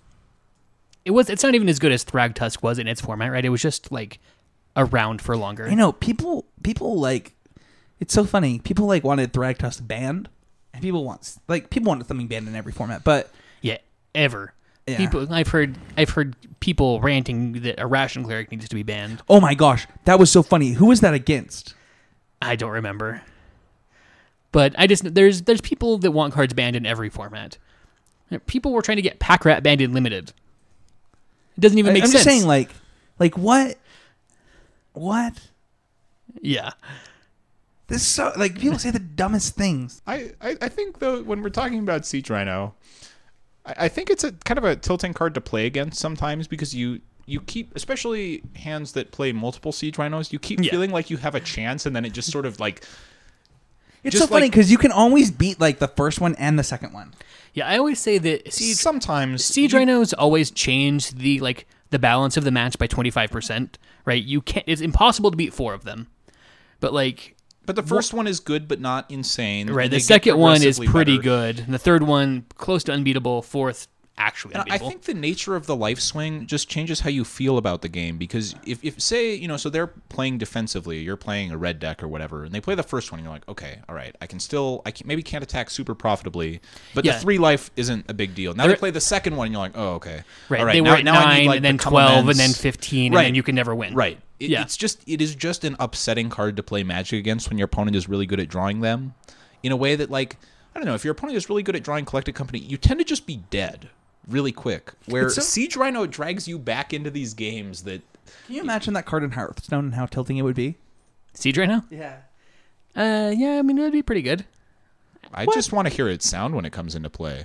It was. It's not even as good as Thragtusk was in its format, right? It was just like around for longer. You know, people people like. It's so funny. People like wanted Thragtusk banned, and people want like people wanted something banned in every format, but yeah, ever. Yeah. People, I've heard. I've heard people ranting that a Ration Cleric needs to be banned. oh my gosh, that was so funny. Who was that against? I don't remember. But I just there's there's people that want cards banned in every format. People were trying to get Pack Rat banned in Limited. It doesn't even I, make I'm sense. just saying, like, like what, what? Yeah. This is so like people say the dumbest things. I, I, I think though when we're talking about Siege Rhino, I, I think it's a kind of a tilting card to play against sometimes because you you keep, especially hands that play multiple Siege Rhinos, you keep Yeah. feeling like you have a chance, and then it just sort of like. It's Just so funny like- because you can always beat like the first one and the second one. Yeah, I always say that Siege Sometimes Siege you- Rhinos always change the like the balance of the match by twenty-five percent, right? You can't it's impossible to beat four of them. But like But the first one is good, but not insane. right, and the they get second one is progressively pretty better. good. And the third one close to unbeatable, fourth actually And I unbeatable. think the nature of the life swing just changes how you feel about the game because if, if say, you know, so they're playing defensively, you're playing a red deck or whatever, and they play the first one, and you're like, okay, all right, I can still, I can, maybe can't attack super profitably, but Yeah. the three life isn't a big deal. Now They're- they play the second one, and you're like, oh, okay. right. All right, they now, were at now I nine need, like, and then the twelve and comments. then fifteen Right. and then you can never win. Right. It, Yeah. It's just, it is just an upsetting card to play Magic against when your opponent is really good at drawing them in a way that, like, I don't know, if your opponent is really good at drawing Collected Company, you tend to just be dead really quick. Where It's so- Siege Rhino drags you back into these games that. Can you imagine that card in Hearthstone and how tilting it would be? Siege right now? Yeah. Uh yeah, I mean it'd be pretty good. I What? just want to hear it sound when it comes into play.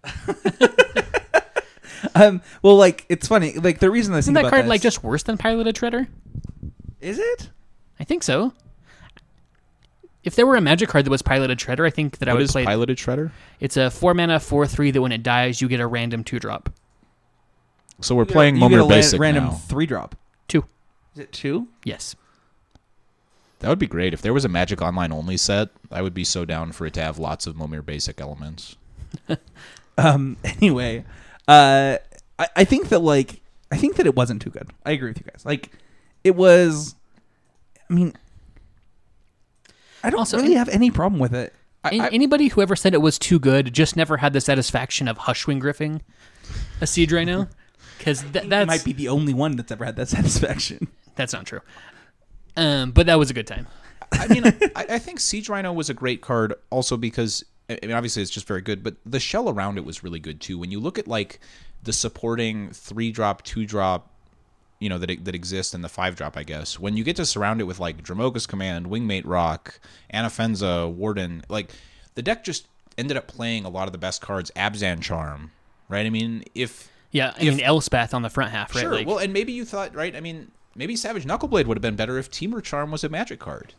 Um. Well, like it's funny. Like the reason I Isn't think that about card this- like just worse than Piloted Shredder? is it? I think so. If there were a Magic card that was Piloted Shredder, I think that I What would is play. Piloted Shredder? It's a four mana four three that when it dies you get a random two drop. So we're You get a- playing you get a Momir lan- Basic random now. three drop. Two. Is it two? Yes. That would be great. If there was a Magic Online only set, I would be so down for it to have lots of Momir Basic elements. Um. Anyway, uh, I, I think that like I think that it wasn't too good. I agree with you guys. Like, it was. I mean, I don't Also, really in- have any problem with it. An- I- anybody who ever said it was too good just never had the satisfaction of Hushwing Griffing a Siege Rhino. Because th- It that's might be the only one that's ever had that satisfaction. that's not true. Um, but that was a good time. I mean, I, I think Siege Rhino was a great card also because, I mean, obviously it's just very good, but the shell around it was really good too. When you look at, like, the supporting three-drop, two-drop, you know, that that exists in the five-drop, I guess, when you get to surround it with, like, Dramoga's Command, Wingmate Rock, Anafenza, Warden, like, the deck just ended up playing a lot of the best cards, Abzan Charm, right? I mean, if... Yeah, I If- mean Elspeth on the front half, right? Sure, Like, well, and maybe you thought, right, I mean... Maybe Savage Knuckleblade would have been better if Temur Charm was a Magic card.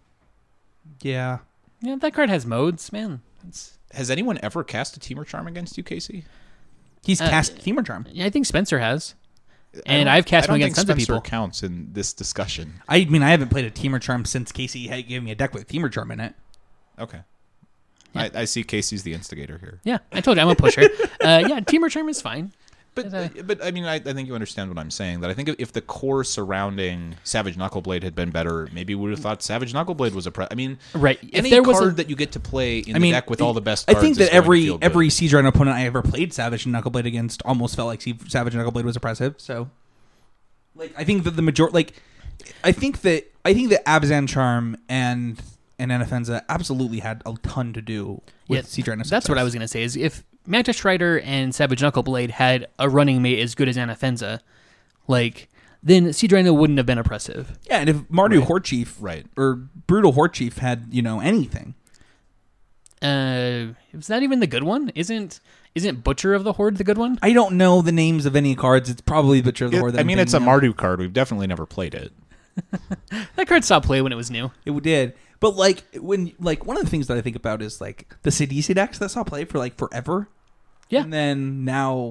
Yeah. yeah, that card has modes, man. It's, Has anyone ever cast a Temur Charm against you, Casey? He's Uh, cast Temur Charm. yeah, I think Spencer has. I And don't- I've cast I don't him think against tons of Spencer people. counts in this discussion. I mean, I haven't played a Temur Charm since Casey had gave me a deck with Temur Charm in it. Okay. Yeah. I, I see Casey's the instigator here. Yeah, I told you I'm a pusher. uh, yeah, Temur Charm is fine. But, Uh, but I mean, I, I think you understand what I'm saying. That I think if, if the core surrounding Savage Knuckleblade had been better, maybe we would have thought Savage Knuckleblade was a pre- I mean, Right. If any there card was a, that you get to play in I mean, the deck with all the best I cards think is that going to every feel good. every Siege Rhino opponent I ever played Savage and Knuckleblade against almost felt like Savage and Knuckleblade was oppressive. So, like, I think that the majority, like, I think that I think that Abzan Charm and and Anafenza absolutely had a ton to do with Yeah, Siege Rhino. that's what I was going to say. Is if Mantis Rider and Savage Knuckleblade had a running mate as good as Anafenza, like then Siege Rhino wouldn't have been oppressive. Yeah, and if Mardu Right. Horde Chief Right. or Brutal Horde Chief had you know anything, Uh, is that even the good one? Isn't isn't Butcher of the Horde the good one? I don't know the names of any cards. It's probably Butcher of the It- Horde. that I I'm mean, it's a thinking of. Mardu card. We've definitely never played it. That card stopped play when it was new. It did, but like when like one of the things that I think about is like the Sidisi decks that saw play for like forever. Yeah. And then now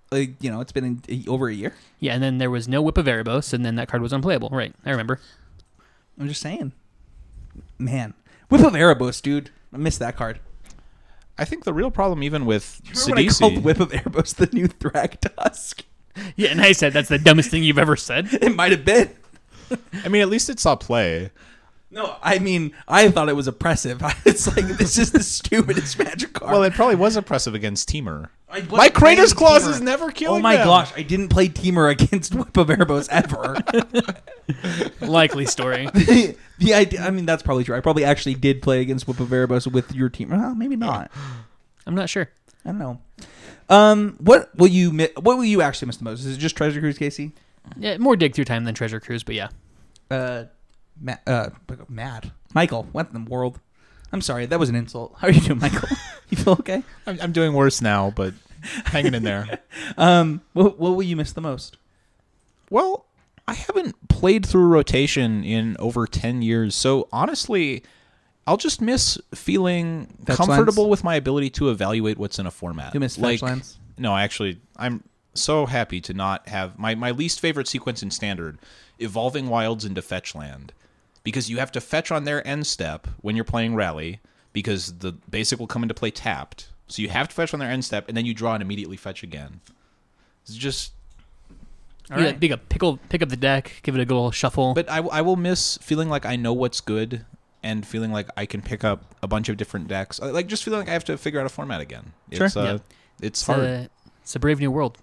like, you know, it's been in, over a year. Yeah, and then there was no Whip of Erebos, and then that card was unplayable. Right, I remember. I'm just saying. Man. Whip of Erebos, dude. I missed that card. I think the real problem, even with Remember when I called Sidisi, Whip of Erebos the new Thragtusk? Yeah, and I said that's the dumbest thing you've ever said. It might have been. I mean, at least it saw play. No, I mean, I thought it was oppressive. It's like, this is the stupidest Magic card. Well, it probably was oppressive against Teamer. I wasn't My Kratos playing Clause Temur. is never killing Oh my them. gosh, I didn't play Teamer against Whip of Erebos ever. Likely story. the, the idea, I mean, that's probably true. I probably actually did play against Whip of Erebos with your team. Well, maybe not. I'm not sure. I don't know. Um, what will you mi- What will you actually miss the most? Is it just Treasure Cruise, Casey? Yeah, more dig through time than Treasure Cruise, but yeah. Uh, Ma- uh, Mad. Michael, what in the world? I'm sorry, that was an insult. How are you doing, Michael? You feel okay? I'm, I'm doing worse now, but hanging in there. Um, what, what will you miss the most? Well, I haven't played through rotation in over ten years, so honestly, I'll just miss feeling Fetch comfortable lands? with my ability to evaluate what's in a format. You miss like, Fetch lands? No, actually, I'm so happy to not have my, my least favorite sequence in Standard, evolving wilds into fetch land. Because you have to fetch on their end step when you're playing Rally, because the basic will come into play tapped. So you have to fetch on their end step, and then you draw and immediately fetch again. It's just... All right. Pick up, pick, up, pick up the deck, give it a good old shuffle. But I, I will miss feeling like I know what's good and feeling like I can pick up a bunch of different decks. Like, just feeling like I have to figure out a format again. Sure. It's, uh, Yeah. it's it's, hard. a, it's a brave new world.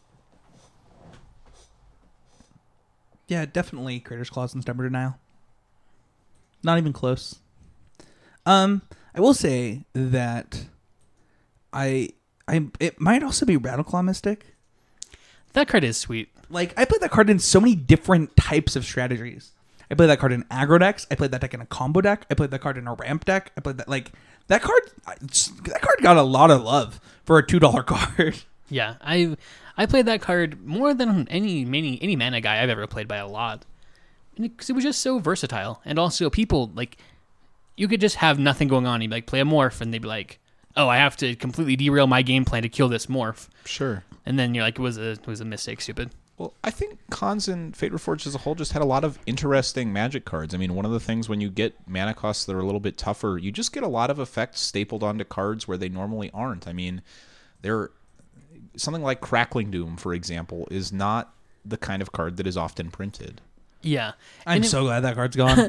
Yeah, definitely Creator's Clause and Stubborn Denial. Not even close. Um, I will say that I I it might also be Rattleclaw Mystic. That card is sweet. Like, I played that card in so many different types of strategies. I played that card in aggro decks. I played that deck in a combo deck. I played that card in a ramp deck. I played that like that card. That card got a lot of love for a two dollar card. Yeah, I I played that card more than any many any mana guy I've ever played by a lot. Because it was just so versatile. And also people, like, you could just have nothing going on. You'd like play a morph and they'd be like, oh, I have to completely derail my game plan to kill this morph. Sure. And then you're like, it was a it was a mistake, stupid. Well, I think Cons and Fate Reforged as a whole just had a lot of interesting Magic cards. I mean, one of the things when you get mana costs that are a little bit tougher, you just get a lot of effects stapled onto cards where they normally aren't. I mean, there something like Crackling Doom, for example, is not the kind of card that is often printed. Yeah. I'm And it- so glad that card's gone.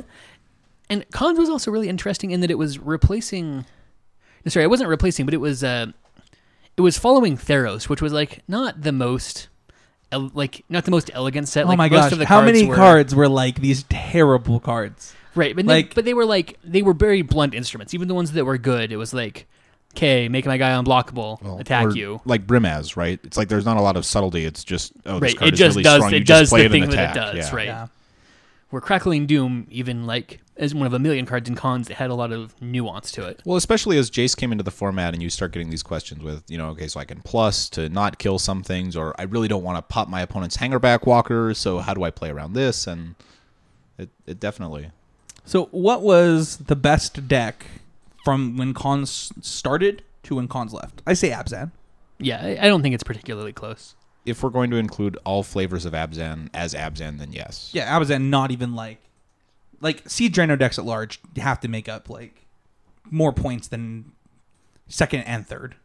And Cons was also really interesting in that it was replacing... Sorry, it wasn't replacing, but it was uh, it was following Theros, which was like not the most... El- like not the most elegant set. Oh like my most gosh! of the How cards many were, cards were like these terrible cards? Right, but Like- they, but they were like they were very blunt instruments. Even the ones that were good, it was like, okay, make my guy unblockable, Well, attack or you. Like Brimaz, right? It's like there's not a lot of subtlety. It's just, oh, this Right, card it is just really does strong. You it just does play the it thing and that attack. it does, Yeah. right? Yeah. Where Crackling Doom, even like as one of a million cards in Cons, it had a lot of nuance to it. Well, especially as Jace came into the format and you start getting these questions with, you know, okay, so I can plus to not kill some things, or I really don't want to pop my opponent's Hangerback Walker, so how do I play around this? And it, it definitely... So, what was the best deck from when Cons started to when Cons left? I say Abzan. Yeah, I, I don't think it's particularly close. If we're going to include all flavors of Abzan as Abzan, then yes. Yeah, Abzan. Not even like like Siege Drano decks at large have to make up like more points than second and third.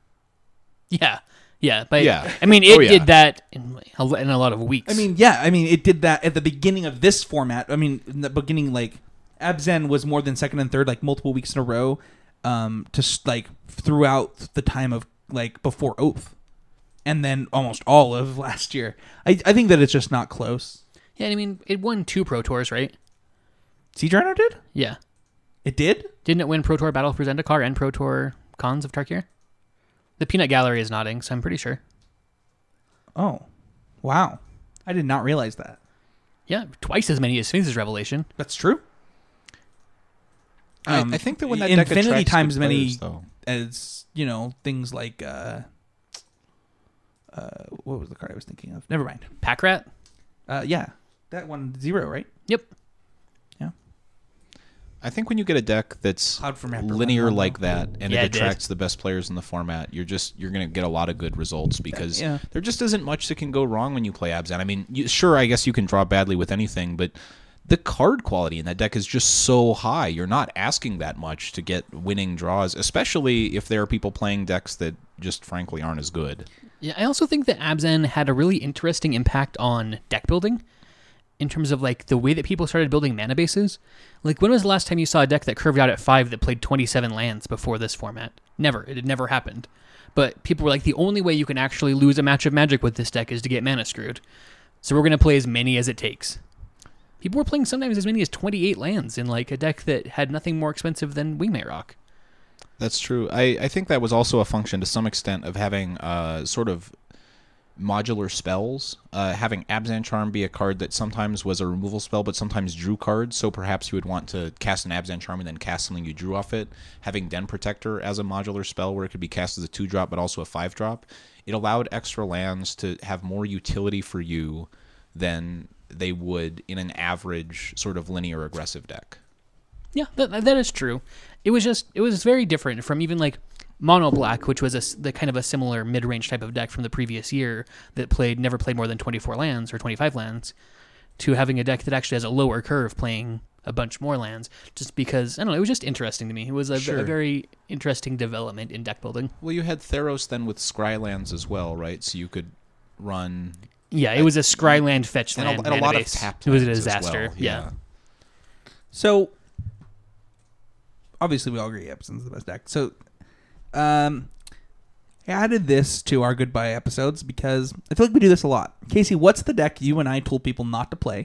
Yeah, yeah, but Yeah. I mean, it Oh, yeah. did that in, a- in a lot of weeks. I mean, yeah, I mean, it did that at the beginning of this format. I mean, in the beginning, like Abzan was more than second and third, like multiple weeks in a row, um, to s- like throughout the time of like before Oath, and then almost all of last year. I I think that it's just not close. yeah, I mean, it won two Pro Tours, right? Siege Drano did. Yeah, It did. didn't it win Pro Tour Battle for Zendikar and Pro Tour Cons of Tarkir? The Peanut Gallery is nodding, so I'm pretty sure. Oh, wow! I did not realize that. Yeah, twice as many as Sphinx's Revelation. That's true. I, Um, I think that when that deck infinity attracts times good many players, though. as you know things like uh, uh, what was the card I was thinking of? Never mind. Pack Rat? Uh, yeah, that one zero, right? Yep. I think when you get a deck that's Cloud from Raptor linear won one, like though. that and Yeah, it it did. attracts the best players in the format, you're just you're going to get a lot of good results because Yeah. there just isn't much that can go wrong when you play Abzan. I mean, you, sure, I guess you can draw badly with anything, but the card quality in that deck is just so high. You're not asking that much to get winning draws, especially if there are people playing decks that just frankly aren't as good. Yeah, I also think that Abzan had a really interesting impact on deck building in terms of like the way that people started building mana bases. Like, when was the last time you saw a deck that curved out at five that played twenty-seven lands before this format? Never. It had never happened. But people were like, the only way you can actually lose a match of Magic with this deck is to get mana screwed. So we're going to play as many as it takes. People were playing sometimes as many as twenty-eight lands in like a deck that had nothing more expensive than Wingmate Rock. That's true. I, I think that was also a function to some extent of having uh, sort of modular spells. Uh, having Abzan Charm be a card that sometimes was a removal spell but sometimes drew cards, so perhaps you would want to cast an Abzan Charm and then cast something you drew off it. Having Den Protector as a modular spell where it could be cast as a two drop but also a five drop. It allowed extra lands to have more utility for you than they would in an average sort of linear aggressive deck. Yeah, that, that is true. It was just, it was very different from even like Mono Black, which was a s the kind of a similar mid-range type of deck from the previous year that played never played more than twenty-four lands or twenty-five lands, to having a deck that actually has a lower curve playing a bunch more lands, just because, I don't know, it was just interesting to me. It was a, Sure. a very interesting development in deck building. Well, you had Theros then with Scry lands as well, right? So you could run... Yeah, it was a Scryland fetch And a, land and a lot of base. tapped It was a lands as disaster. well, Yeah. So, obviously, we all agree Epson's the best deck. So, um, I added this to our goodbye episodes because I feel like we do this a lot. Casey, what's the deck you and I told people not to play,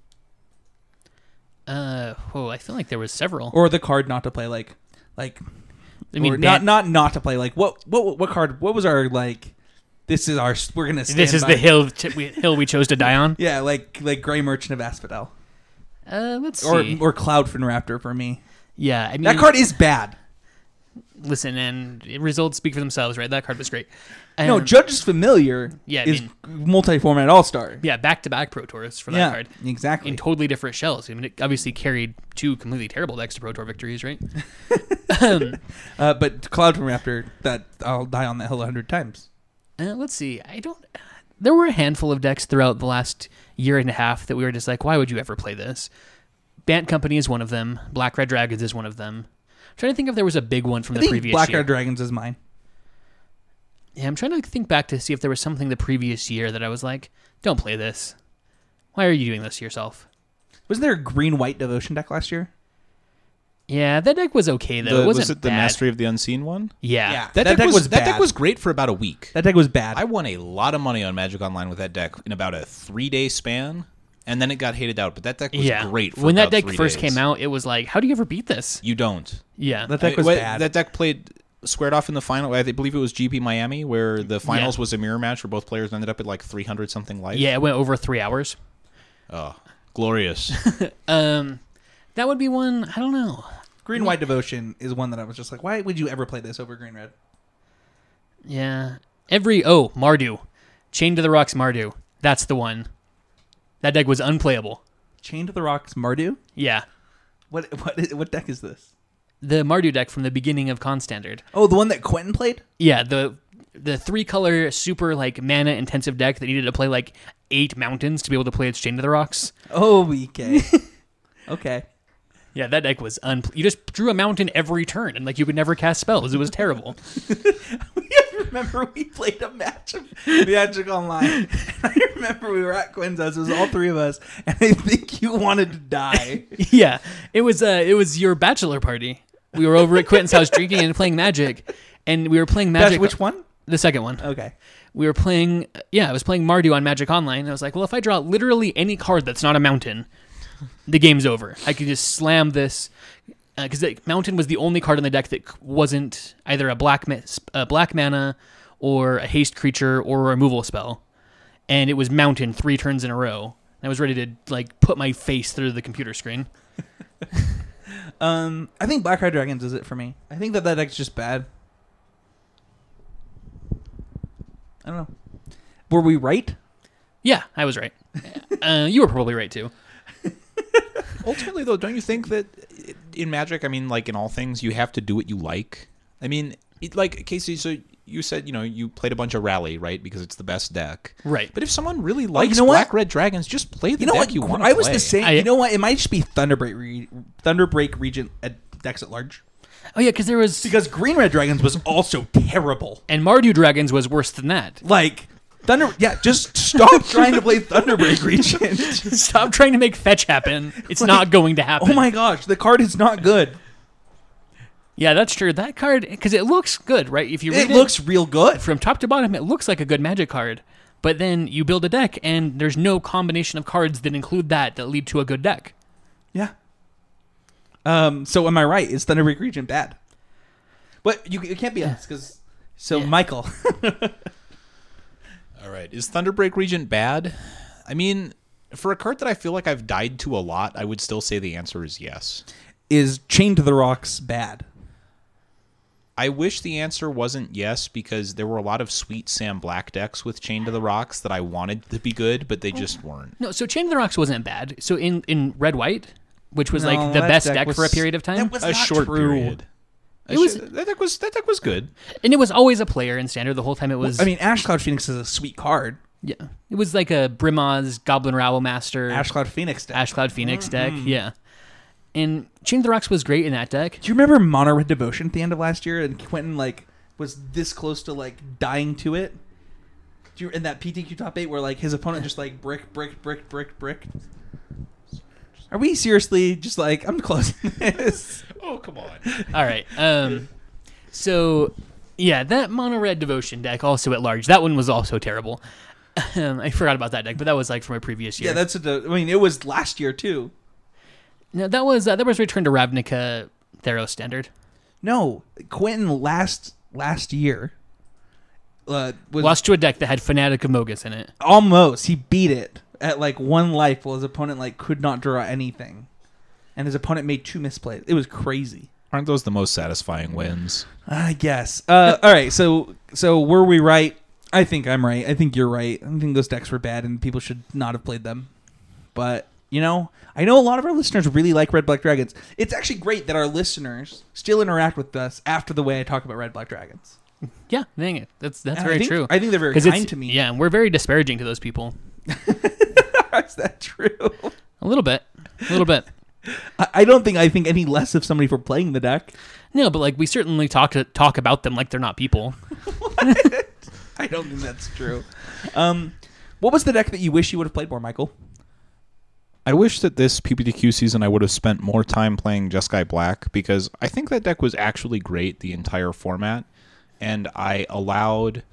Uh, oh, I feel like there was several. or the card not to play? Like, like, I mean, or ban- not not not to play. Like, what what what card? What was our like? This is our. We're gonna. Stand this is by- the hill ch- we, hill we chose to die on. Yeah, like like Grey Merchant of Asphodel, Uh, let's or see. or Cloudfin Raptor for me. yeah, I mean, That card is bad. listen, and results speak for themselves, right? That card was great. No, And- Judge's Familiar Yeah, I is mean- multi-format all-star. yeah, back-to-back Pro Tours for that Yeah, card exactly. in totally different shells. I mean, it obviously carried two completely terrible decks to Pro Tour victories, right? um, Uh, but Cloudfin Raptor, that I'll die on that hill a hundred times. uh, let's see. I don't. There were a handful of decks throughout the last year and a half that we were just like, why would you ever play this? Bant Company is one of them. Black Red Dragons is one of them. I'm trying to think if there was a big one from I the think previous Black year. Red Dragons is mine. Yeah, I'm trying to think back to see if there was something the previous year that I was like, don't play this. Why are you doing this to yourself? Wasn't there a green-white devotion deck last year? Yeah, that deck was okay though. The- it wasn't was it the bad. Mastery of the Unseen one? Yeah. Yeah. That, That deck, deck was, was that bad. deck was great for about a week. That deck was bad. I won a lot of money on Magic Online with that deck in about a three-day span, and then it got hated out. But that deck was yeah. great for when that about deck three first days. came out, it was like, how do you ever beat this? You don't. Yeah. that deck I- was what- bad. That deck played squared off in the final. I believe it was G P Miami, where the finals Yeah. was a mirror match where both players ended up at like three hundred something life. yeah, it went over three hours. Oh, glorious. Um, that would be one. I don't know. Green-white devotion is one that I was just like, why would you ever play this over green-red? Yeah. Every oh Mardu, Chained to the Rocks Mardu. That's the one. That deck was unplayable. Chain to the Rocks Mardu? Yeah. What what is, what deck is this? The Mardu deck from the beginning of Constandard. Oh, the one that Quentin played? Yeah, the the three color super like mana intensive deck that needed to play like eight mountains to be able to play its Chain to the Rocks. Oh, okay. okay. Yeah, that deck was un. You just drew a mountain every turn, and like you could never cast spells. It was terrible. I remember we played a match of Magic Online. I remember we were at Quinn's house. It was all three of us, and I think you wanted to die. Yeah, it was. Uh, it was your bachelor party. We were over at Quentin's house drinking and playing Magic, and we were playing Magic. Gosh, which one? The second one. Okay. We were playing. Yeah, I was playing Mardu on Magic Online. And I was like, well, if I draw literally any card that's not a mountain, the game's over. I could just slam this because the mountain was the only card in the deck that wasn't either a black ma- a black mana or a haste creature or a removal spell, and it was mountain three turns in a row. I was ready to like put my face through the computer screen. Um, I think Black Red Dragons is it for me. I think that that deck's just bad. I don't know. Were we right? Yeah, I was right. uh, you were probably right too. Ultimately, though, don't you think that in Magic, I mean, like in all things, you have to do what you like. I mean, it, like Casey, so you said, you know, you played a bunch of Rally, right? Because it's the best deck. Right. But if someone really likes you know Black what? Red Dragons, just play the You know deck what? you want to I play. was the same. I- you know what? It might just be Thunderbreak, re- Thunderbreak Regent at decks at large. Oh yeah, because there was Because Green Red Dragons was also terrible. and Mardu Dragons was worse than that. Like Thunder. Yeah, just stop trying to play Thunderbreak Regent. Stop trying to make fetch happen. It's not going to happen. Oh my gosh, the card is not good. Yeah, that's true. That card, because it looks good, right? If you read It it, looks real good. from top to bottom, it looks like a good Magic card. But then you build a deck, and there's no combination of cards that include that that lead to a good deck. Yeah. Um. So am I right? Is Thunderbreak Regent bad? But you it can't be us because. So Yeah. Michael. All right. Is Thunderbreak Regent bad? I mean, for a card that I feel like I've died to a lot, I would still say the answer is yes. Is Chained to the Rocks bad? I wish the answer wasn't yes, because there were a lot of sweet Sam Black decks with Chained to the Rocks that I wanted to be good, but they just weren't. No, so Chain of the Rocks wasn't bad. So in, in Red White, which was No, like the that best deck deck, was- for a period of time, that was A not short true. period. A It was- sh- that deck was that deck was good. and it was always a player in Standard the whole time. It was, I mean, Ash Cloud Phoenix is a sweet card. yeah, it was like a Brimaz Goblin Rabble Master Ash Cloud Phoenix deck. Ash Cloud Phoenix deck, Mm-hmm. yeah. And Chain of the Rocks was great in that deck. Do you remember Mono Red Devotion at the end of last year, and Quentin like was this close to like dying to it? Do you in that P T Q top eight where like his opponent just like brick, brick, brick, brick, brick? Are we seriously just like I'm closing this? Oh, come on. All right. Um, so, yeah, that Mono Red Devotion deck also at large. That one was also terrible. Um, I forgot about that deck, but that was like from a previous year. Yeah, that's a. I mean, it was last year too. no, that was uh, that was Return to Ravnica Theros Standard. No, Quentin last last year uh, was Lost to a deck that had Fanatic of Mogus in it. almost. He beat it at like one life while his opponent like could not draw anything, and his opponent made two misplays. It was crazy. Aren't those the most satisfying wins? I guess. Uh, all right. So so were we right? I think I'm right. I think you're right. I think those decks were bad and people should not have played them. But you know, I know a lot of our listeners really like Red Black Dragons. It's actually great that our listeners still interact with us after the way I talk about Red Black Dragons. Yeah, dang it. That's that's And very I think, true. I think they're very 'Cause kind it's- to me. Yeah, and we're very disparaging to those people. Is that true? A little bit. A little bit. I I don't think I think any less of somebody for playing the deck. No, but like we certainly talk to, talk about them like they're not people. I don't think that's true. Um, what was the deck that you wish you would have played more, Michael? I wish that this P P T Q season I would have spent more time playing Jeskai Black, because I think that deck was actually great the entire format, and I allowed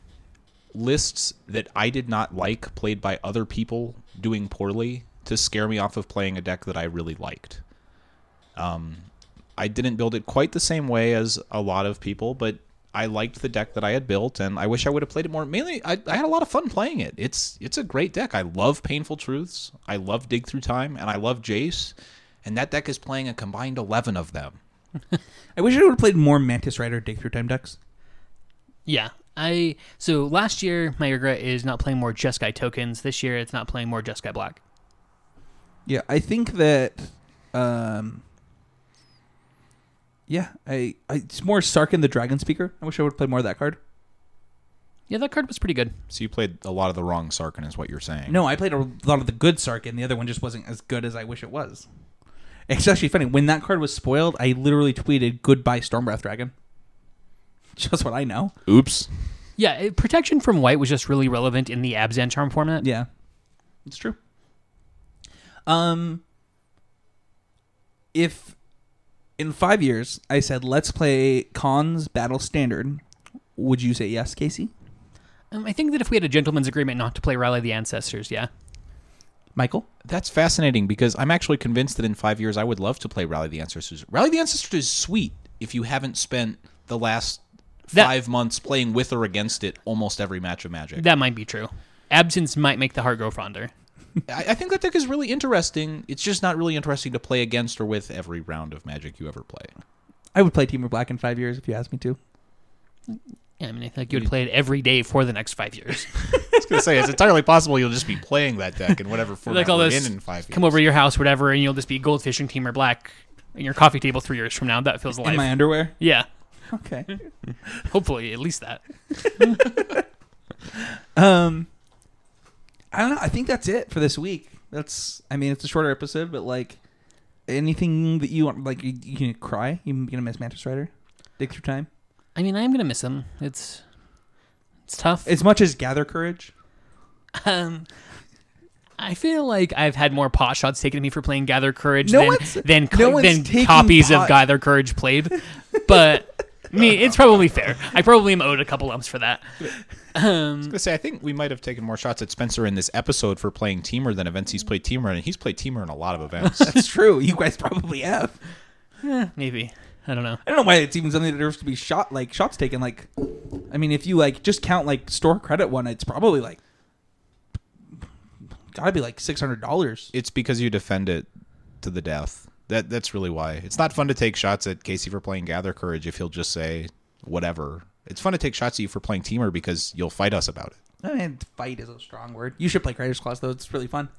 lists that I did not like played by other people doing poorly to scare me off of playing a deck that I really liked. Um, I didn't build it quite the same way as a lot of people, but I liked the deck that I had built, and I wish I would have played it more. Mainly, I, I had a lot of fun playing it. It's it's a great deck. I love Painful Truths. I love Dig Through Time, and I love Jace. And that deck is playing a combined eleven of them. I wish I would have played more Mantis Rider Dig Through Time decks. Yeah. I so last year my regret is not playing more Jeskai tokens. This year it's not playing more Jeskai Black. Yeah, I think that. Um, yeah, I, I it's more Sarkin the Dragon Speaker. I wish I would have played more of that card. Yeah, that card was pretty good. So you played a lot of the wrong Sarkin, is what you're saying. No, I played a lot of the good Sarkin. The other one just wasn't as good as I wish it was. It's actually funny. When that card was spoiled, I literally tweeted "Goodbye Stormbreath Dragon." Just what I know. Oops. Yeah, it, protection from white was just really relevant in the Abzan Charm format. Yeah, it's true. Um, if in five years I said let's play Khan's Battle Standard, would you say yes, Casey? Um, I think that if we had a gentleman's agreement not to play Rally the Ancestors, yeah. Michael? That's fascinating, because I'm actually convinced that in five years I would love to play Rally the Ancestors. Rally the Ancestors is sweet if you haven't spent the last That- five months playing with or against it almost every match of Magic. That might be true. Absence might make the heart grow fonder. I, I think that deck is really interesting. It's just not really interesting to play against or with every round of Magic you ever play. I would play Team of Black in five years if you asked me to. Yeah, I mean, I think you would play it every day for the next five years. I was going to say, it's entirely possible you'll just be playing that deck in whatever format Like all we're this, in in five years. come over to your house, whatever, and you'll just be goldfishing Team or Black in your coffee table three years from now. That feels alive. In my underwear? Yeah. Okay. Hopefully, at least that. um, I don't know. I think that's it for this week. That's. I mean, it's a shorter episode, but like, anything that you want, like, you, you can cry. You gonna miss Mantis Rider? Dig through time. I mean, I'm gonna miss him. It's it's tough. As much as Gather Courage. Um, I feel like I've had more pot shots taken at me for playing Gather Courage No than one's- than, no one's than taking copies pot- of Gather Courage played. But me, it's probably fair. I probably am owed a couple lumps for that. Um, I was gonna say, I think we might have taken more shots at Spencer in this episode for playing Teamer than events he's played Teamer, and he's played Teamer in a lot of events. That's true. You guys probably have. eh, maybe. I don't know. I don't know why it's even something that deserves to be shot, like shots taken. Like, I mean, if you like just count like store credit one, it's probably like gotta be like six hundred dollars. It's because you defend it to the death. That that's really why. It's not fun to take shots at Casey for playing Gather Courage if he'll just say whatever. It's fun to take shots at you for playing Teamer because you'll fight us about it. I mean, fight is a strong word. You should play Crider's Class though; it's really fun.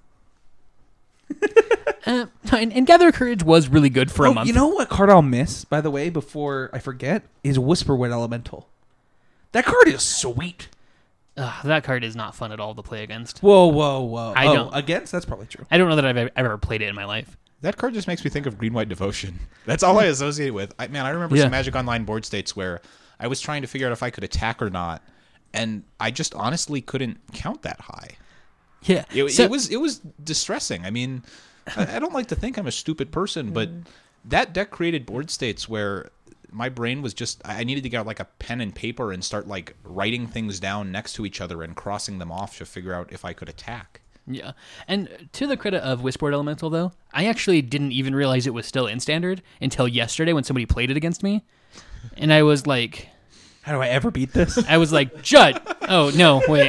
Uh, and, and Gather Courage was really good for oh, a month. You know what card I'll miss, by the way, before I forget, is Whisperwood Elemental. That card is sweet. Ugh, that card is not fun at all to play against. Whoa, whoa, whoa! I oh, don't- against. That's probably true. I don't know that I've ever played it in my life. That card just makes me think of Green White Devotion. That's all I associate it with. I, man, I remember Yeah. some Magic Online board states where I was trying to figure out if I could attack or not, and I just honestly couldn't count that high. Yeah. It, So- it was it was distressing. I mean, I, I don't like to think I'm a stupid person, but that deck created board states where my brain was just I needed to get out like a pen and paper and start like writing things down next to each other and crossing them off to figure out if I could attack. Yeah. And to the credit of Whispered Elemental, though, I actually didn't even realize it was still in Standard until yesterday when somebody played it against me. And I was like... How do I ever beat this? I was like, Judd! Oh, no, wait.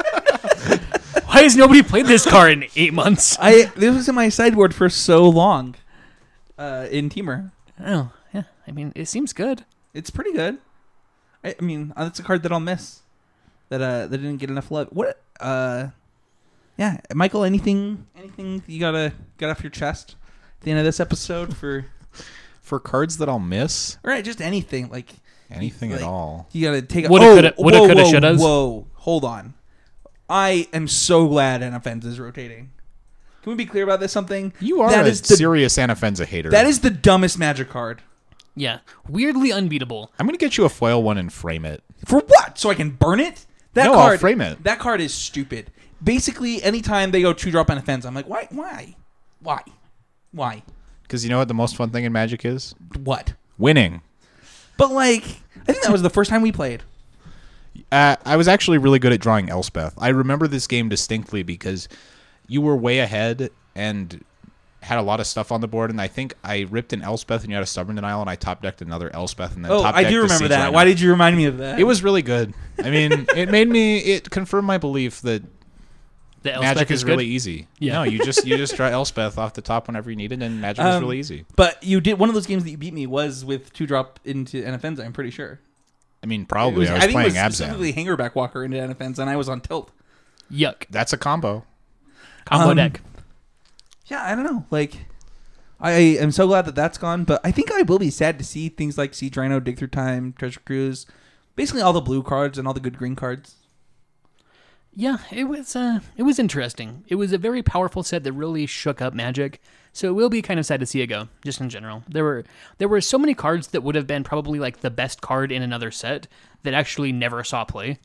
Why has nobody played this card in eight months? I this was in my sideboard for so long. Uh, in Teamer, Oh, yeah. I mean, it seems good. it's pretty good. I, I mean, uh, it's a card that I'll miss. That uh, that didn't get enough love. What? Uh, yeah, Michael. Anything? Anything you gotta got off your chest at the end of this episode for? For cards that I'll miss, All right, just anything like anything like, at all. You gotta take. A, Woulda, oh, coulda- woulda, whoa, coulda, whoa, shouldas. Whoa, hold on. I am so glad N F N is rotating. Can we be clear about this? Something You are that a is the, serious Anafenza hater. That is the dumbest Magic card. Yeah. Weirdly unbeatable. I'm gonna get you a foil one and frame it. For what? So I can burn it? That No, I'll card, frame it. That card is stupid. Basically, anytime they go two drop on a fence, I'm like, why? Why? Why? Why? Because you know what the most fun thing in Magic is? What? Winning. But like, I think that was the first time we played. Uh, I was actually really good at drawing Elspeth. I remember this game distinctly because you were way ahead and had a lot of stuff on the board, and I think I ripped an Elspeth and you had a Stubborn Denial, and I top decked another Elspeth and then Oh, top I decked do the remember Siege that. Rhino. Why did you remind me of that? It was really good. I mean, it made me. It confirmed my belief that The Elspeth Magic is, good. really easy. Yeah. No, you just you just draw Elspeth off the top whenever you need it, and Magic is Um, really easy. But you did one of those games that you beat me was with two drop into N F Ns. I'm pretty sure. I mean, It probably was, I was think playing it was specifically Abzan. Hangerback Walker into N F Ns, and I was on tilt. Yuck. That's a combo. Combo Um, deck. Yeah, I don't know. Like, I am so glad that that's gone, but I think I will be sad to see things like Siege Rhino, Dig Through Time, Treasure Cruise, basically all the blue cards and all the good green cards. Yeah, it was uh, it was interesting. It was a very powerful set that really shook up Magic. So it will be kind of sad to see it go, just in general. There were there were so many cards that would have been probably like the best card in another set that actually never saw play.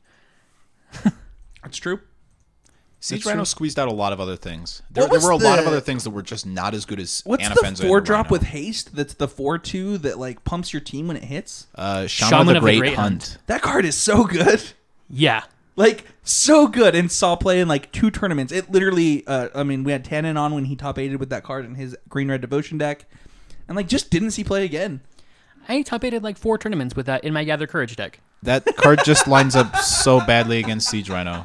That's true. Siege That's Rhino true. squeezed out a lot of other things. There, What there was were a lot of the- other things that were just not as good as What's Anafenza the and four drop Rhino. with haste? That's the four two that like pumps your team when it hits. uh, Shaman, Shaman of the Great, Hunt. That card is so good. Yeah. Like, so good, and saw play in like two tournaments. It literally, uh, I mean, we had Tannen on when he top eighted with that card in his green red devotion deck, and like just didn't see play again. I top eighted like four tournaments with that in my Gather Courage deck. That card just lines up so badly against Siege Rhino.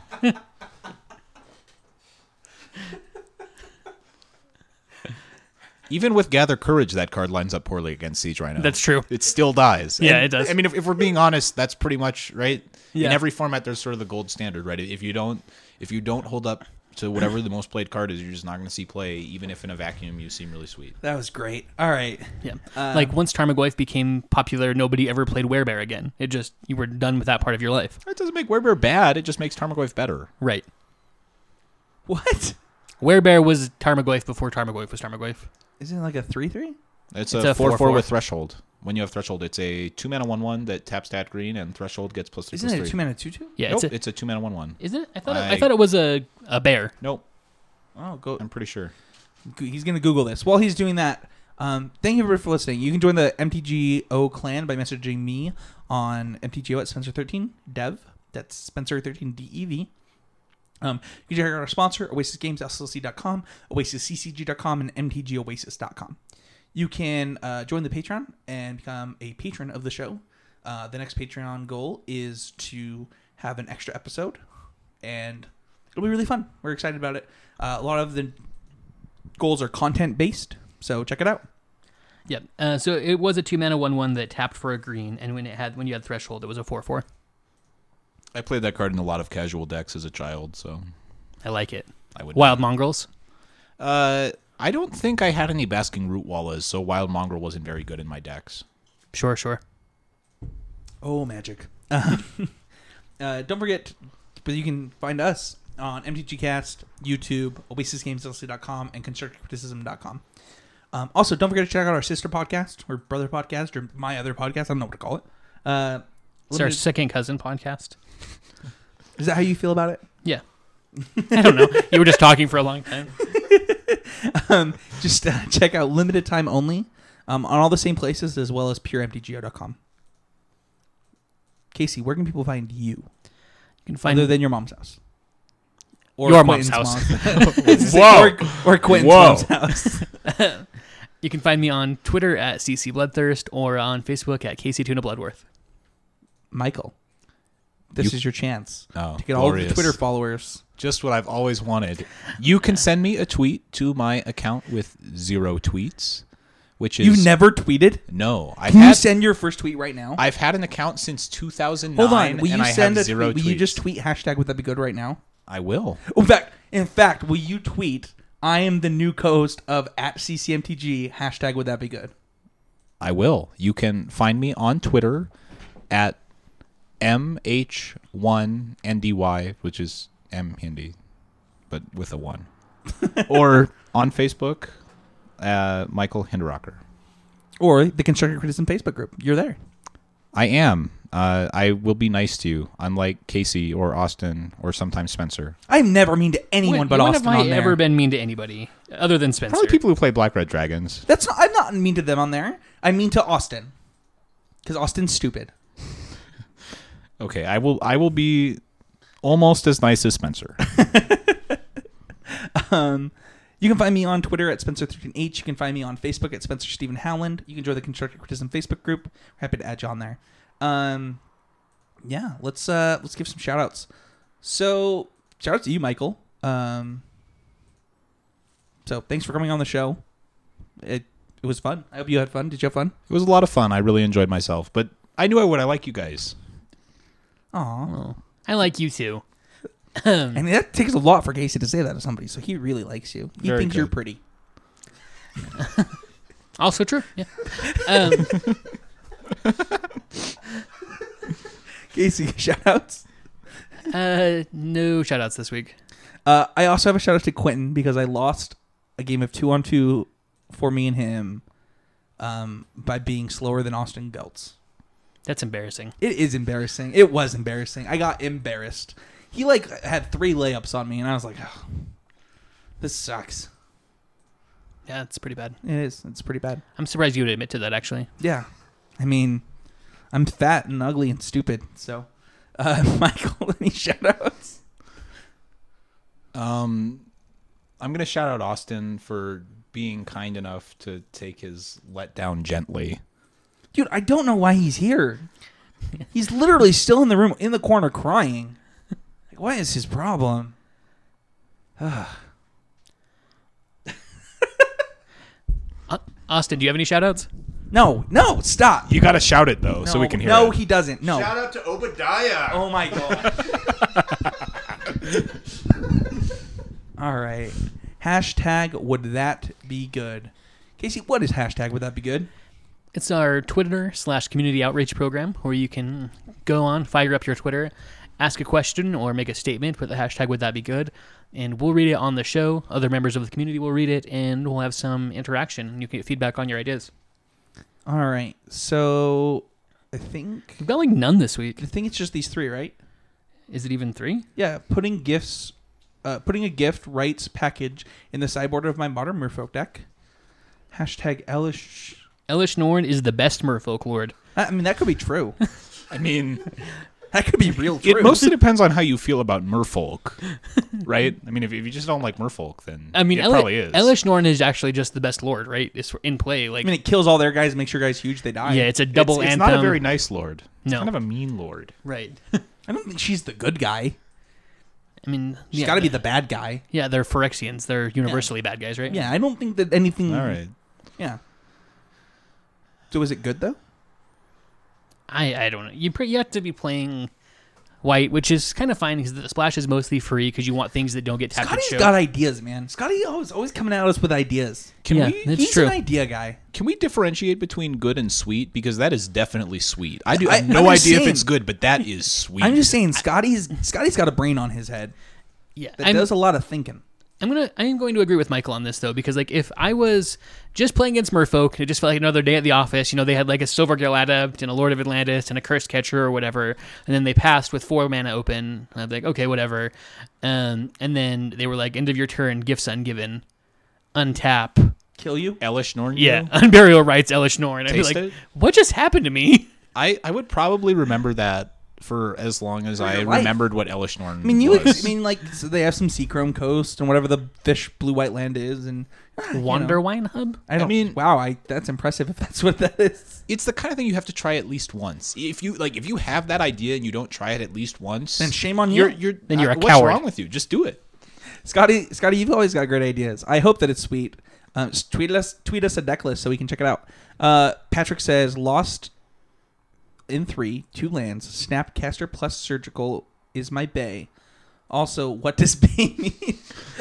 Even with Gather Courage, that card lines up poorly against Siege Rhino. That's true. It still dies. Yeah, And, it does. I mean, if, if we're being honest, that's pretty much right. Yeah. In every format, there's sort of the gold standard, right? If you don't, if you don't hold up to whatever the most played card is, you're just not going to see play, even if in a vacuum you seem really sweet. That was great. All right. Yeah. Uh, like once Tarmogoyf became popular, nobody ever played Werebear again. It just, you were done with that part of your life. It doesn't make Werebear bad. It just makes Tarmogoyf better. Right. What? Werebear was Tarmogoyf before Tarmogoyf was Tarmogoyf. Isn't it like a three three? It's, It's a a four four four four. with Threshold. When you have Threshold, it's a two mana one one that taps stat green, and Threshold gets plus three Isn't plus it a three. two mana two two? Yeah, Nope, it's a, it's a two mana one one. isn't it? I thought it, I- I thought it was a, a bear. Nope, Oh, go. I'm pretty sure. He's gonna Google this. While he's doing that, um, thank you everybody for listening. You can join the M T G O clan by messaging me on M T G O at Spencer thirteen Dev. That's Spencer thirteen D E V. Um, you can check out our sponsor, Oasis Games L L C dot com, Oasis C C G dot com, and M T G Oasis dot com. You can uh, join the Patreon and become a patron of the show. Uh, the next Patreon goal is to have an extra episode, and it'll be really fun. We're excited about it. Uh, a lot of the goals are content based, so check it out. Yep. Uh, so it was a two mana one one that tapped for a green, and when it had when you had Threshold, it was a four four. I played that card in a lot of casual decks as a child, so I like it. I would. Wild Mongrels. Uh, I don't think I had any Basking Root Wallas, so Wild Mongrel wasn't very good in my decks. Sure, sure. Oh, magic. uh, don't forget, but you can find us on M T G Cast, YouTube, Oasis Games L L C dot com, and Constructive Criticism dot com. Um, also, don't forget to check out our sister podcast, or brother podcast, or my other podcast. I don't know what to call it. Uh, It's our limited- second cousin podcast. Is that how you feel about it? Yeah. I don't know. You were just talking for a long time. um, just uh, check out Limited Time Only um, on all the same places, as well as pure M T G O dot com. Casey, where can people find you? You can find Other than your mom's house. Your mom's Quentin's house. mom's- Whoa. Or, or Quentin's Whoa. mom's house. You can find me on Twitter at C C Bloodthirst or on Facebook at Casey Tuna Bloodworth. Michael, this You- is your chance Oh, to get all of the glorious. Twitter followers. Just what I've always wanted. You can send me a tweet to my account with zero tweets, which is You've never tweeted? no. I've Can you had send your first tweet right now? I've had an account since two thousand nine. Hold on. Will and you I send have a zero tweet? Will you tweets. just tweet hashtag would that be good right now? I will. Oh, in fact, in fact, will you tweet I am the new co-host of at C C M T G hashtag would that be good? I will. You can find me on Twitter at M H one N D Y, which is M Hindi, but with a one. Or on Facebook, uh, Michael Hinderocker. Or the Constructive Criticism Facebook group. You're there. I am. Uh, I will be nice to you, unlike Casey or Austin or sometimes Spencer. I'm never mean to anyone when, but when Austin have I on there. ever been mean to anybody other than Spencer? Probably people who play Black Red Dragons. That's not. I'm not mean to them on there. I'm mean to Austin because Austin's stupid. Okay, I will. I will be almost as nice as Spencer. Um, you can find me on Twitter at Spencer thirteen H. You can find me on Facebook at Spencer Stephen Howland. You can join the Constructive Criticism Facebook group. We're happy to add you on there. Um, yeah, let's uh, let's give some shout outs. So, shout out to you, Michael. Um, so, thanks for coming on the show. It it was fun. I hope you had fun. Did you have fun? It was a lot of fun. I really enjoyed myself, but I knew I would. I like you guys. Aw. Oh, I like you too. I mean, that takes a lot for Casey to say that to somebody, so he really likes you. He Very thinks good. you're pretty. Also true. Yeah. Um, Casey, shout outs. uh, no shout outs this week. Uh, I also have a shout out to Quentin because I lost a game of two on two for me and him um, by being slower than Austin Geltz. That's embarrassing. It is embarrassing. It was embarrassing. I got embarrassed. He like had three layups on me, and I was like, oh, "This sucks." Yeah, it's pretty bad. It is. It's pretty bad. I'm surprised you would admit to that, actually. Yeah, I mean, I'm fat and ugly and stupid. So, uh, Michael, any shout outs? Um, I'm gonna shout out Austin for being kind enough to take his letdown gently. Dude, I don't know why he's here. He's literally still in the room, in the corner, crying. Like, what is his problem? Uh, Austin, do you have any shout outs? No, no, stop. You gotta shout it though, No, so we can hear no, it. he doesn't. No. Shout out to Obadiah. Oh my god. All right. Hashtag would that be good? Casey, what is hashtag would that be good? It's our Twitter slash community outreach program where you can go on, fire up your Twitter, ask a question or make a statement with the hashtag would that be good, and we'll read it on the show. Other members of the community will read it, and we'll have some interaction. And you can get feedback on your ideas. All right. So I think We've got like none this week. I think it's just these three, right? Is it even three? Yeah, putting gifts, uh, putting a gift rights package in the sideboard of my modern Merfolk deck. Hashtag Elish. Elish Norn is the best merfolk lord. I mean, that could be true. I mean, That could be real true. it mostly depends on how you feel about merfolk, right? I mean, if, if you just don't like merfolk, then I mean, it Eli- probably is. Elish Norn is actually just the best lord, right? It's in play. Like, I mean, it kills all their guys, makes your guys huge, they die. yeah, it's a It's, double it's anthem. not a very nice lord. It's No. kind of a mean lord. right. I don't think she's the good guy. I mean, She's yeah, got to be the bad guy. Yeah, they're Phyrexians. They're universally bad guys, right? Yeah, I don't think that anything. All right. Yeah. So is it good though? I, I don't know. You pre- you have to be playing white, which is kind of fine because the splash is mostly free because you want things that don't get tapped and Scotty's show. got ideas, man. Scotty always always coming at us with ideas. Can Yeah, we that's He's true. an idea guy. can we differentiate between good and sweet? Because that is definitely sweet. I do I- have no I'm just idea if saying- it's good, but that is sweet. I'm just saying, Scotty's Scotty's got a brain on his head Yeah, that I'm, does a lot of thinking. I'm gonna I am going to agree with Michael on this though because like if I was just playing against Merfolk, it just felt like another day at the office. You know, they had like a Silver Girl Adept and a Lord of Atlantis and a Cursed Catcher or whatever, and then they passed with four mana open. And I'd be like, okay, whatever. Um, and then they were like, end of your turn, gifts ungiven, untap. Kill you? Elish Norn. Yeah, Unburial Rights, Elish Norn. I'd be Taste like, it? what just happened to me? I, I would probably remember that for as long as I your life. remembered what Elish Norn I mean, you. was. Ex- I mean, like so they have some Seachrome Coast and whatever the fish blue white land is, and ah, you know. Wonder Wine Hub? I don't. mean- wow, I that's impressive if that's what that is. it's the kind of thing you have to try at least once. If you like, if you have that idea and you don't try it at least once, Then shame on you. You're, you're, Then you're uh, a what's coward. wrong with you? Just do it. Scotty, Scotty, you've always got great ideas. I hope that it's sweet. Um, just tweet us, tweet us a deck list so we can check it out. Uh, Patrick says Lost in three, two lands. Snapcaster plus Surgical is my bay. Also, what does bay mean?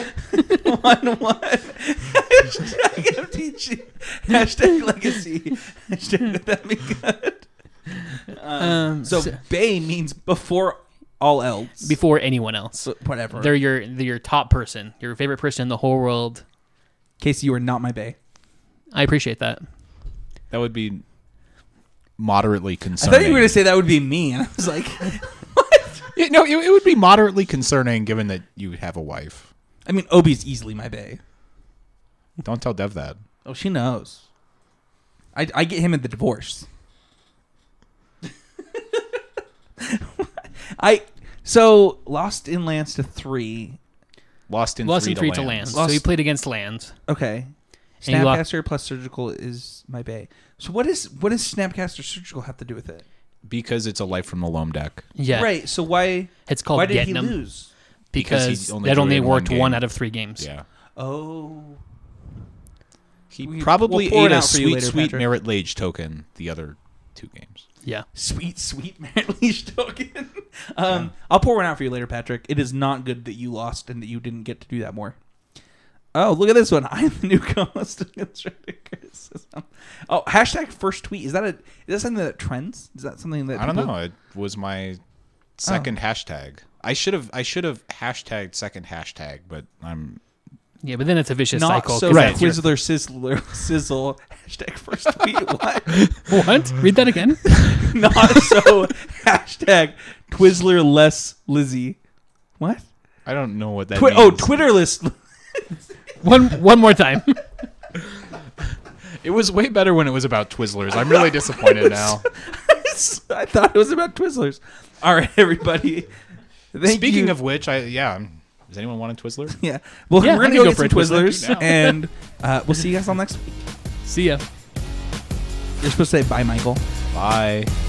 one one. Hashtag M T G. Hashtag legacy. Hashtag would that be good? Um, Um, so, so- bay means before all else. Before anyone else. So, whatever. They're your they're your top person, your favorite person in the whole world. Casey, you are not my bay. I appreciate that. That would be moderately I concerning. thought you were going to say that would be me, and I was like, Yeah, no, it, it would be moderately concerning given that you have a wife. I mean, Obi's easily my bae. Don't tell Dev that. Oh, she knows. I, I get him in the divorce. I so lost in lands to three. Lost in Lost three in three to to lands. lands. Lost- So he played against lands. Okay, And you lo- Snapcaster plus Surgical is my bae. So what is what does Snapcaster Surgical have to do with it? Because it's a life from the loam deck. Yeah. Right. So why It's called why did Getting he Them lose? Because because he only that drew only in one worked game. one out of three games. Yeah. Oh, He We- probably we'll pour it ate a out for you sweet, later, sweet Patrick. Merit Lage token the other two games. Yeah. sweet, sweet Merit Leash token. um, I'll pour one out for you later, Patrick. It is not good that you lost and that you didn't get to do that more. Oh, look at this one. I'm the new co-host of Constructive Criticism. Oh, hashtag first tweet. Is that a is that something that trends? Is that something that I don't people- know. It was my second hashtag. I should have I should have hashtagged second hashtag, but I'm Yeah, but then it's a vicious Not cycle. so 'cause Right. that's your- Twizzler sizzler sizzle hashtag first tweet. What? What? Read that again. Not so hashtag Twizzler less Lizzie. What? I don't know what that Twi- means. oh, Twitterless. one one more time. It was way better when it was about Twizzlers. I'm really disappointed now. I thought it was about Twizzlers. All right, everybody. Thank Speaking you. of which, I yeah, does anyone want a Twizzler? yeah, well, Yeah, we're I gonna can go, go get for some a Twizzler Twizzlers, now. and uh, we'll see you guys all next week. See ya. You're supposed to say bye, Michael. Bye.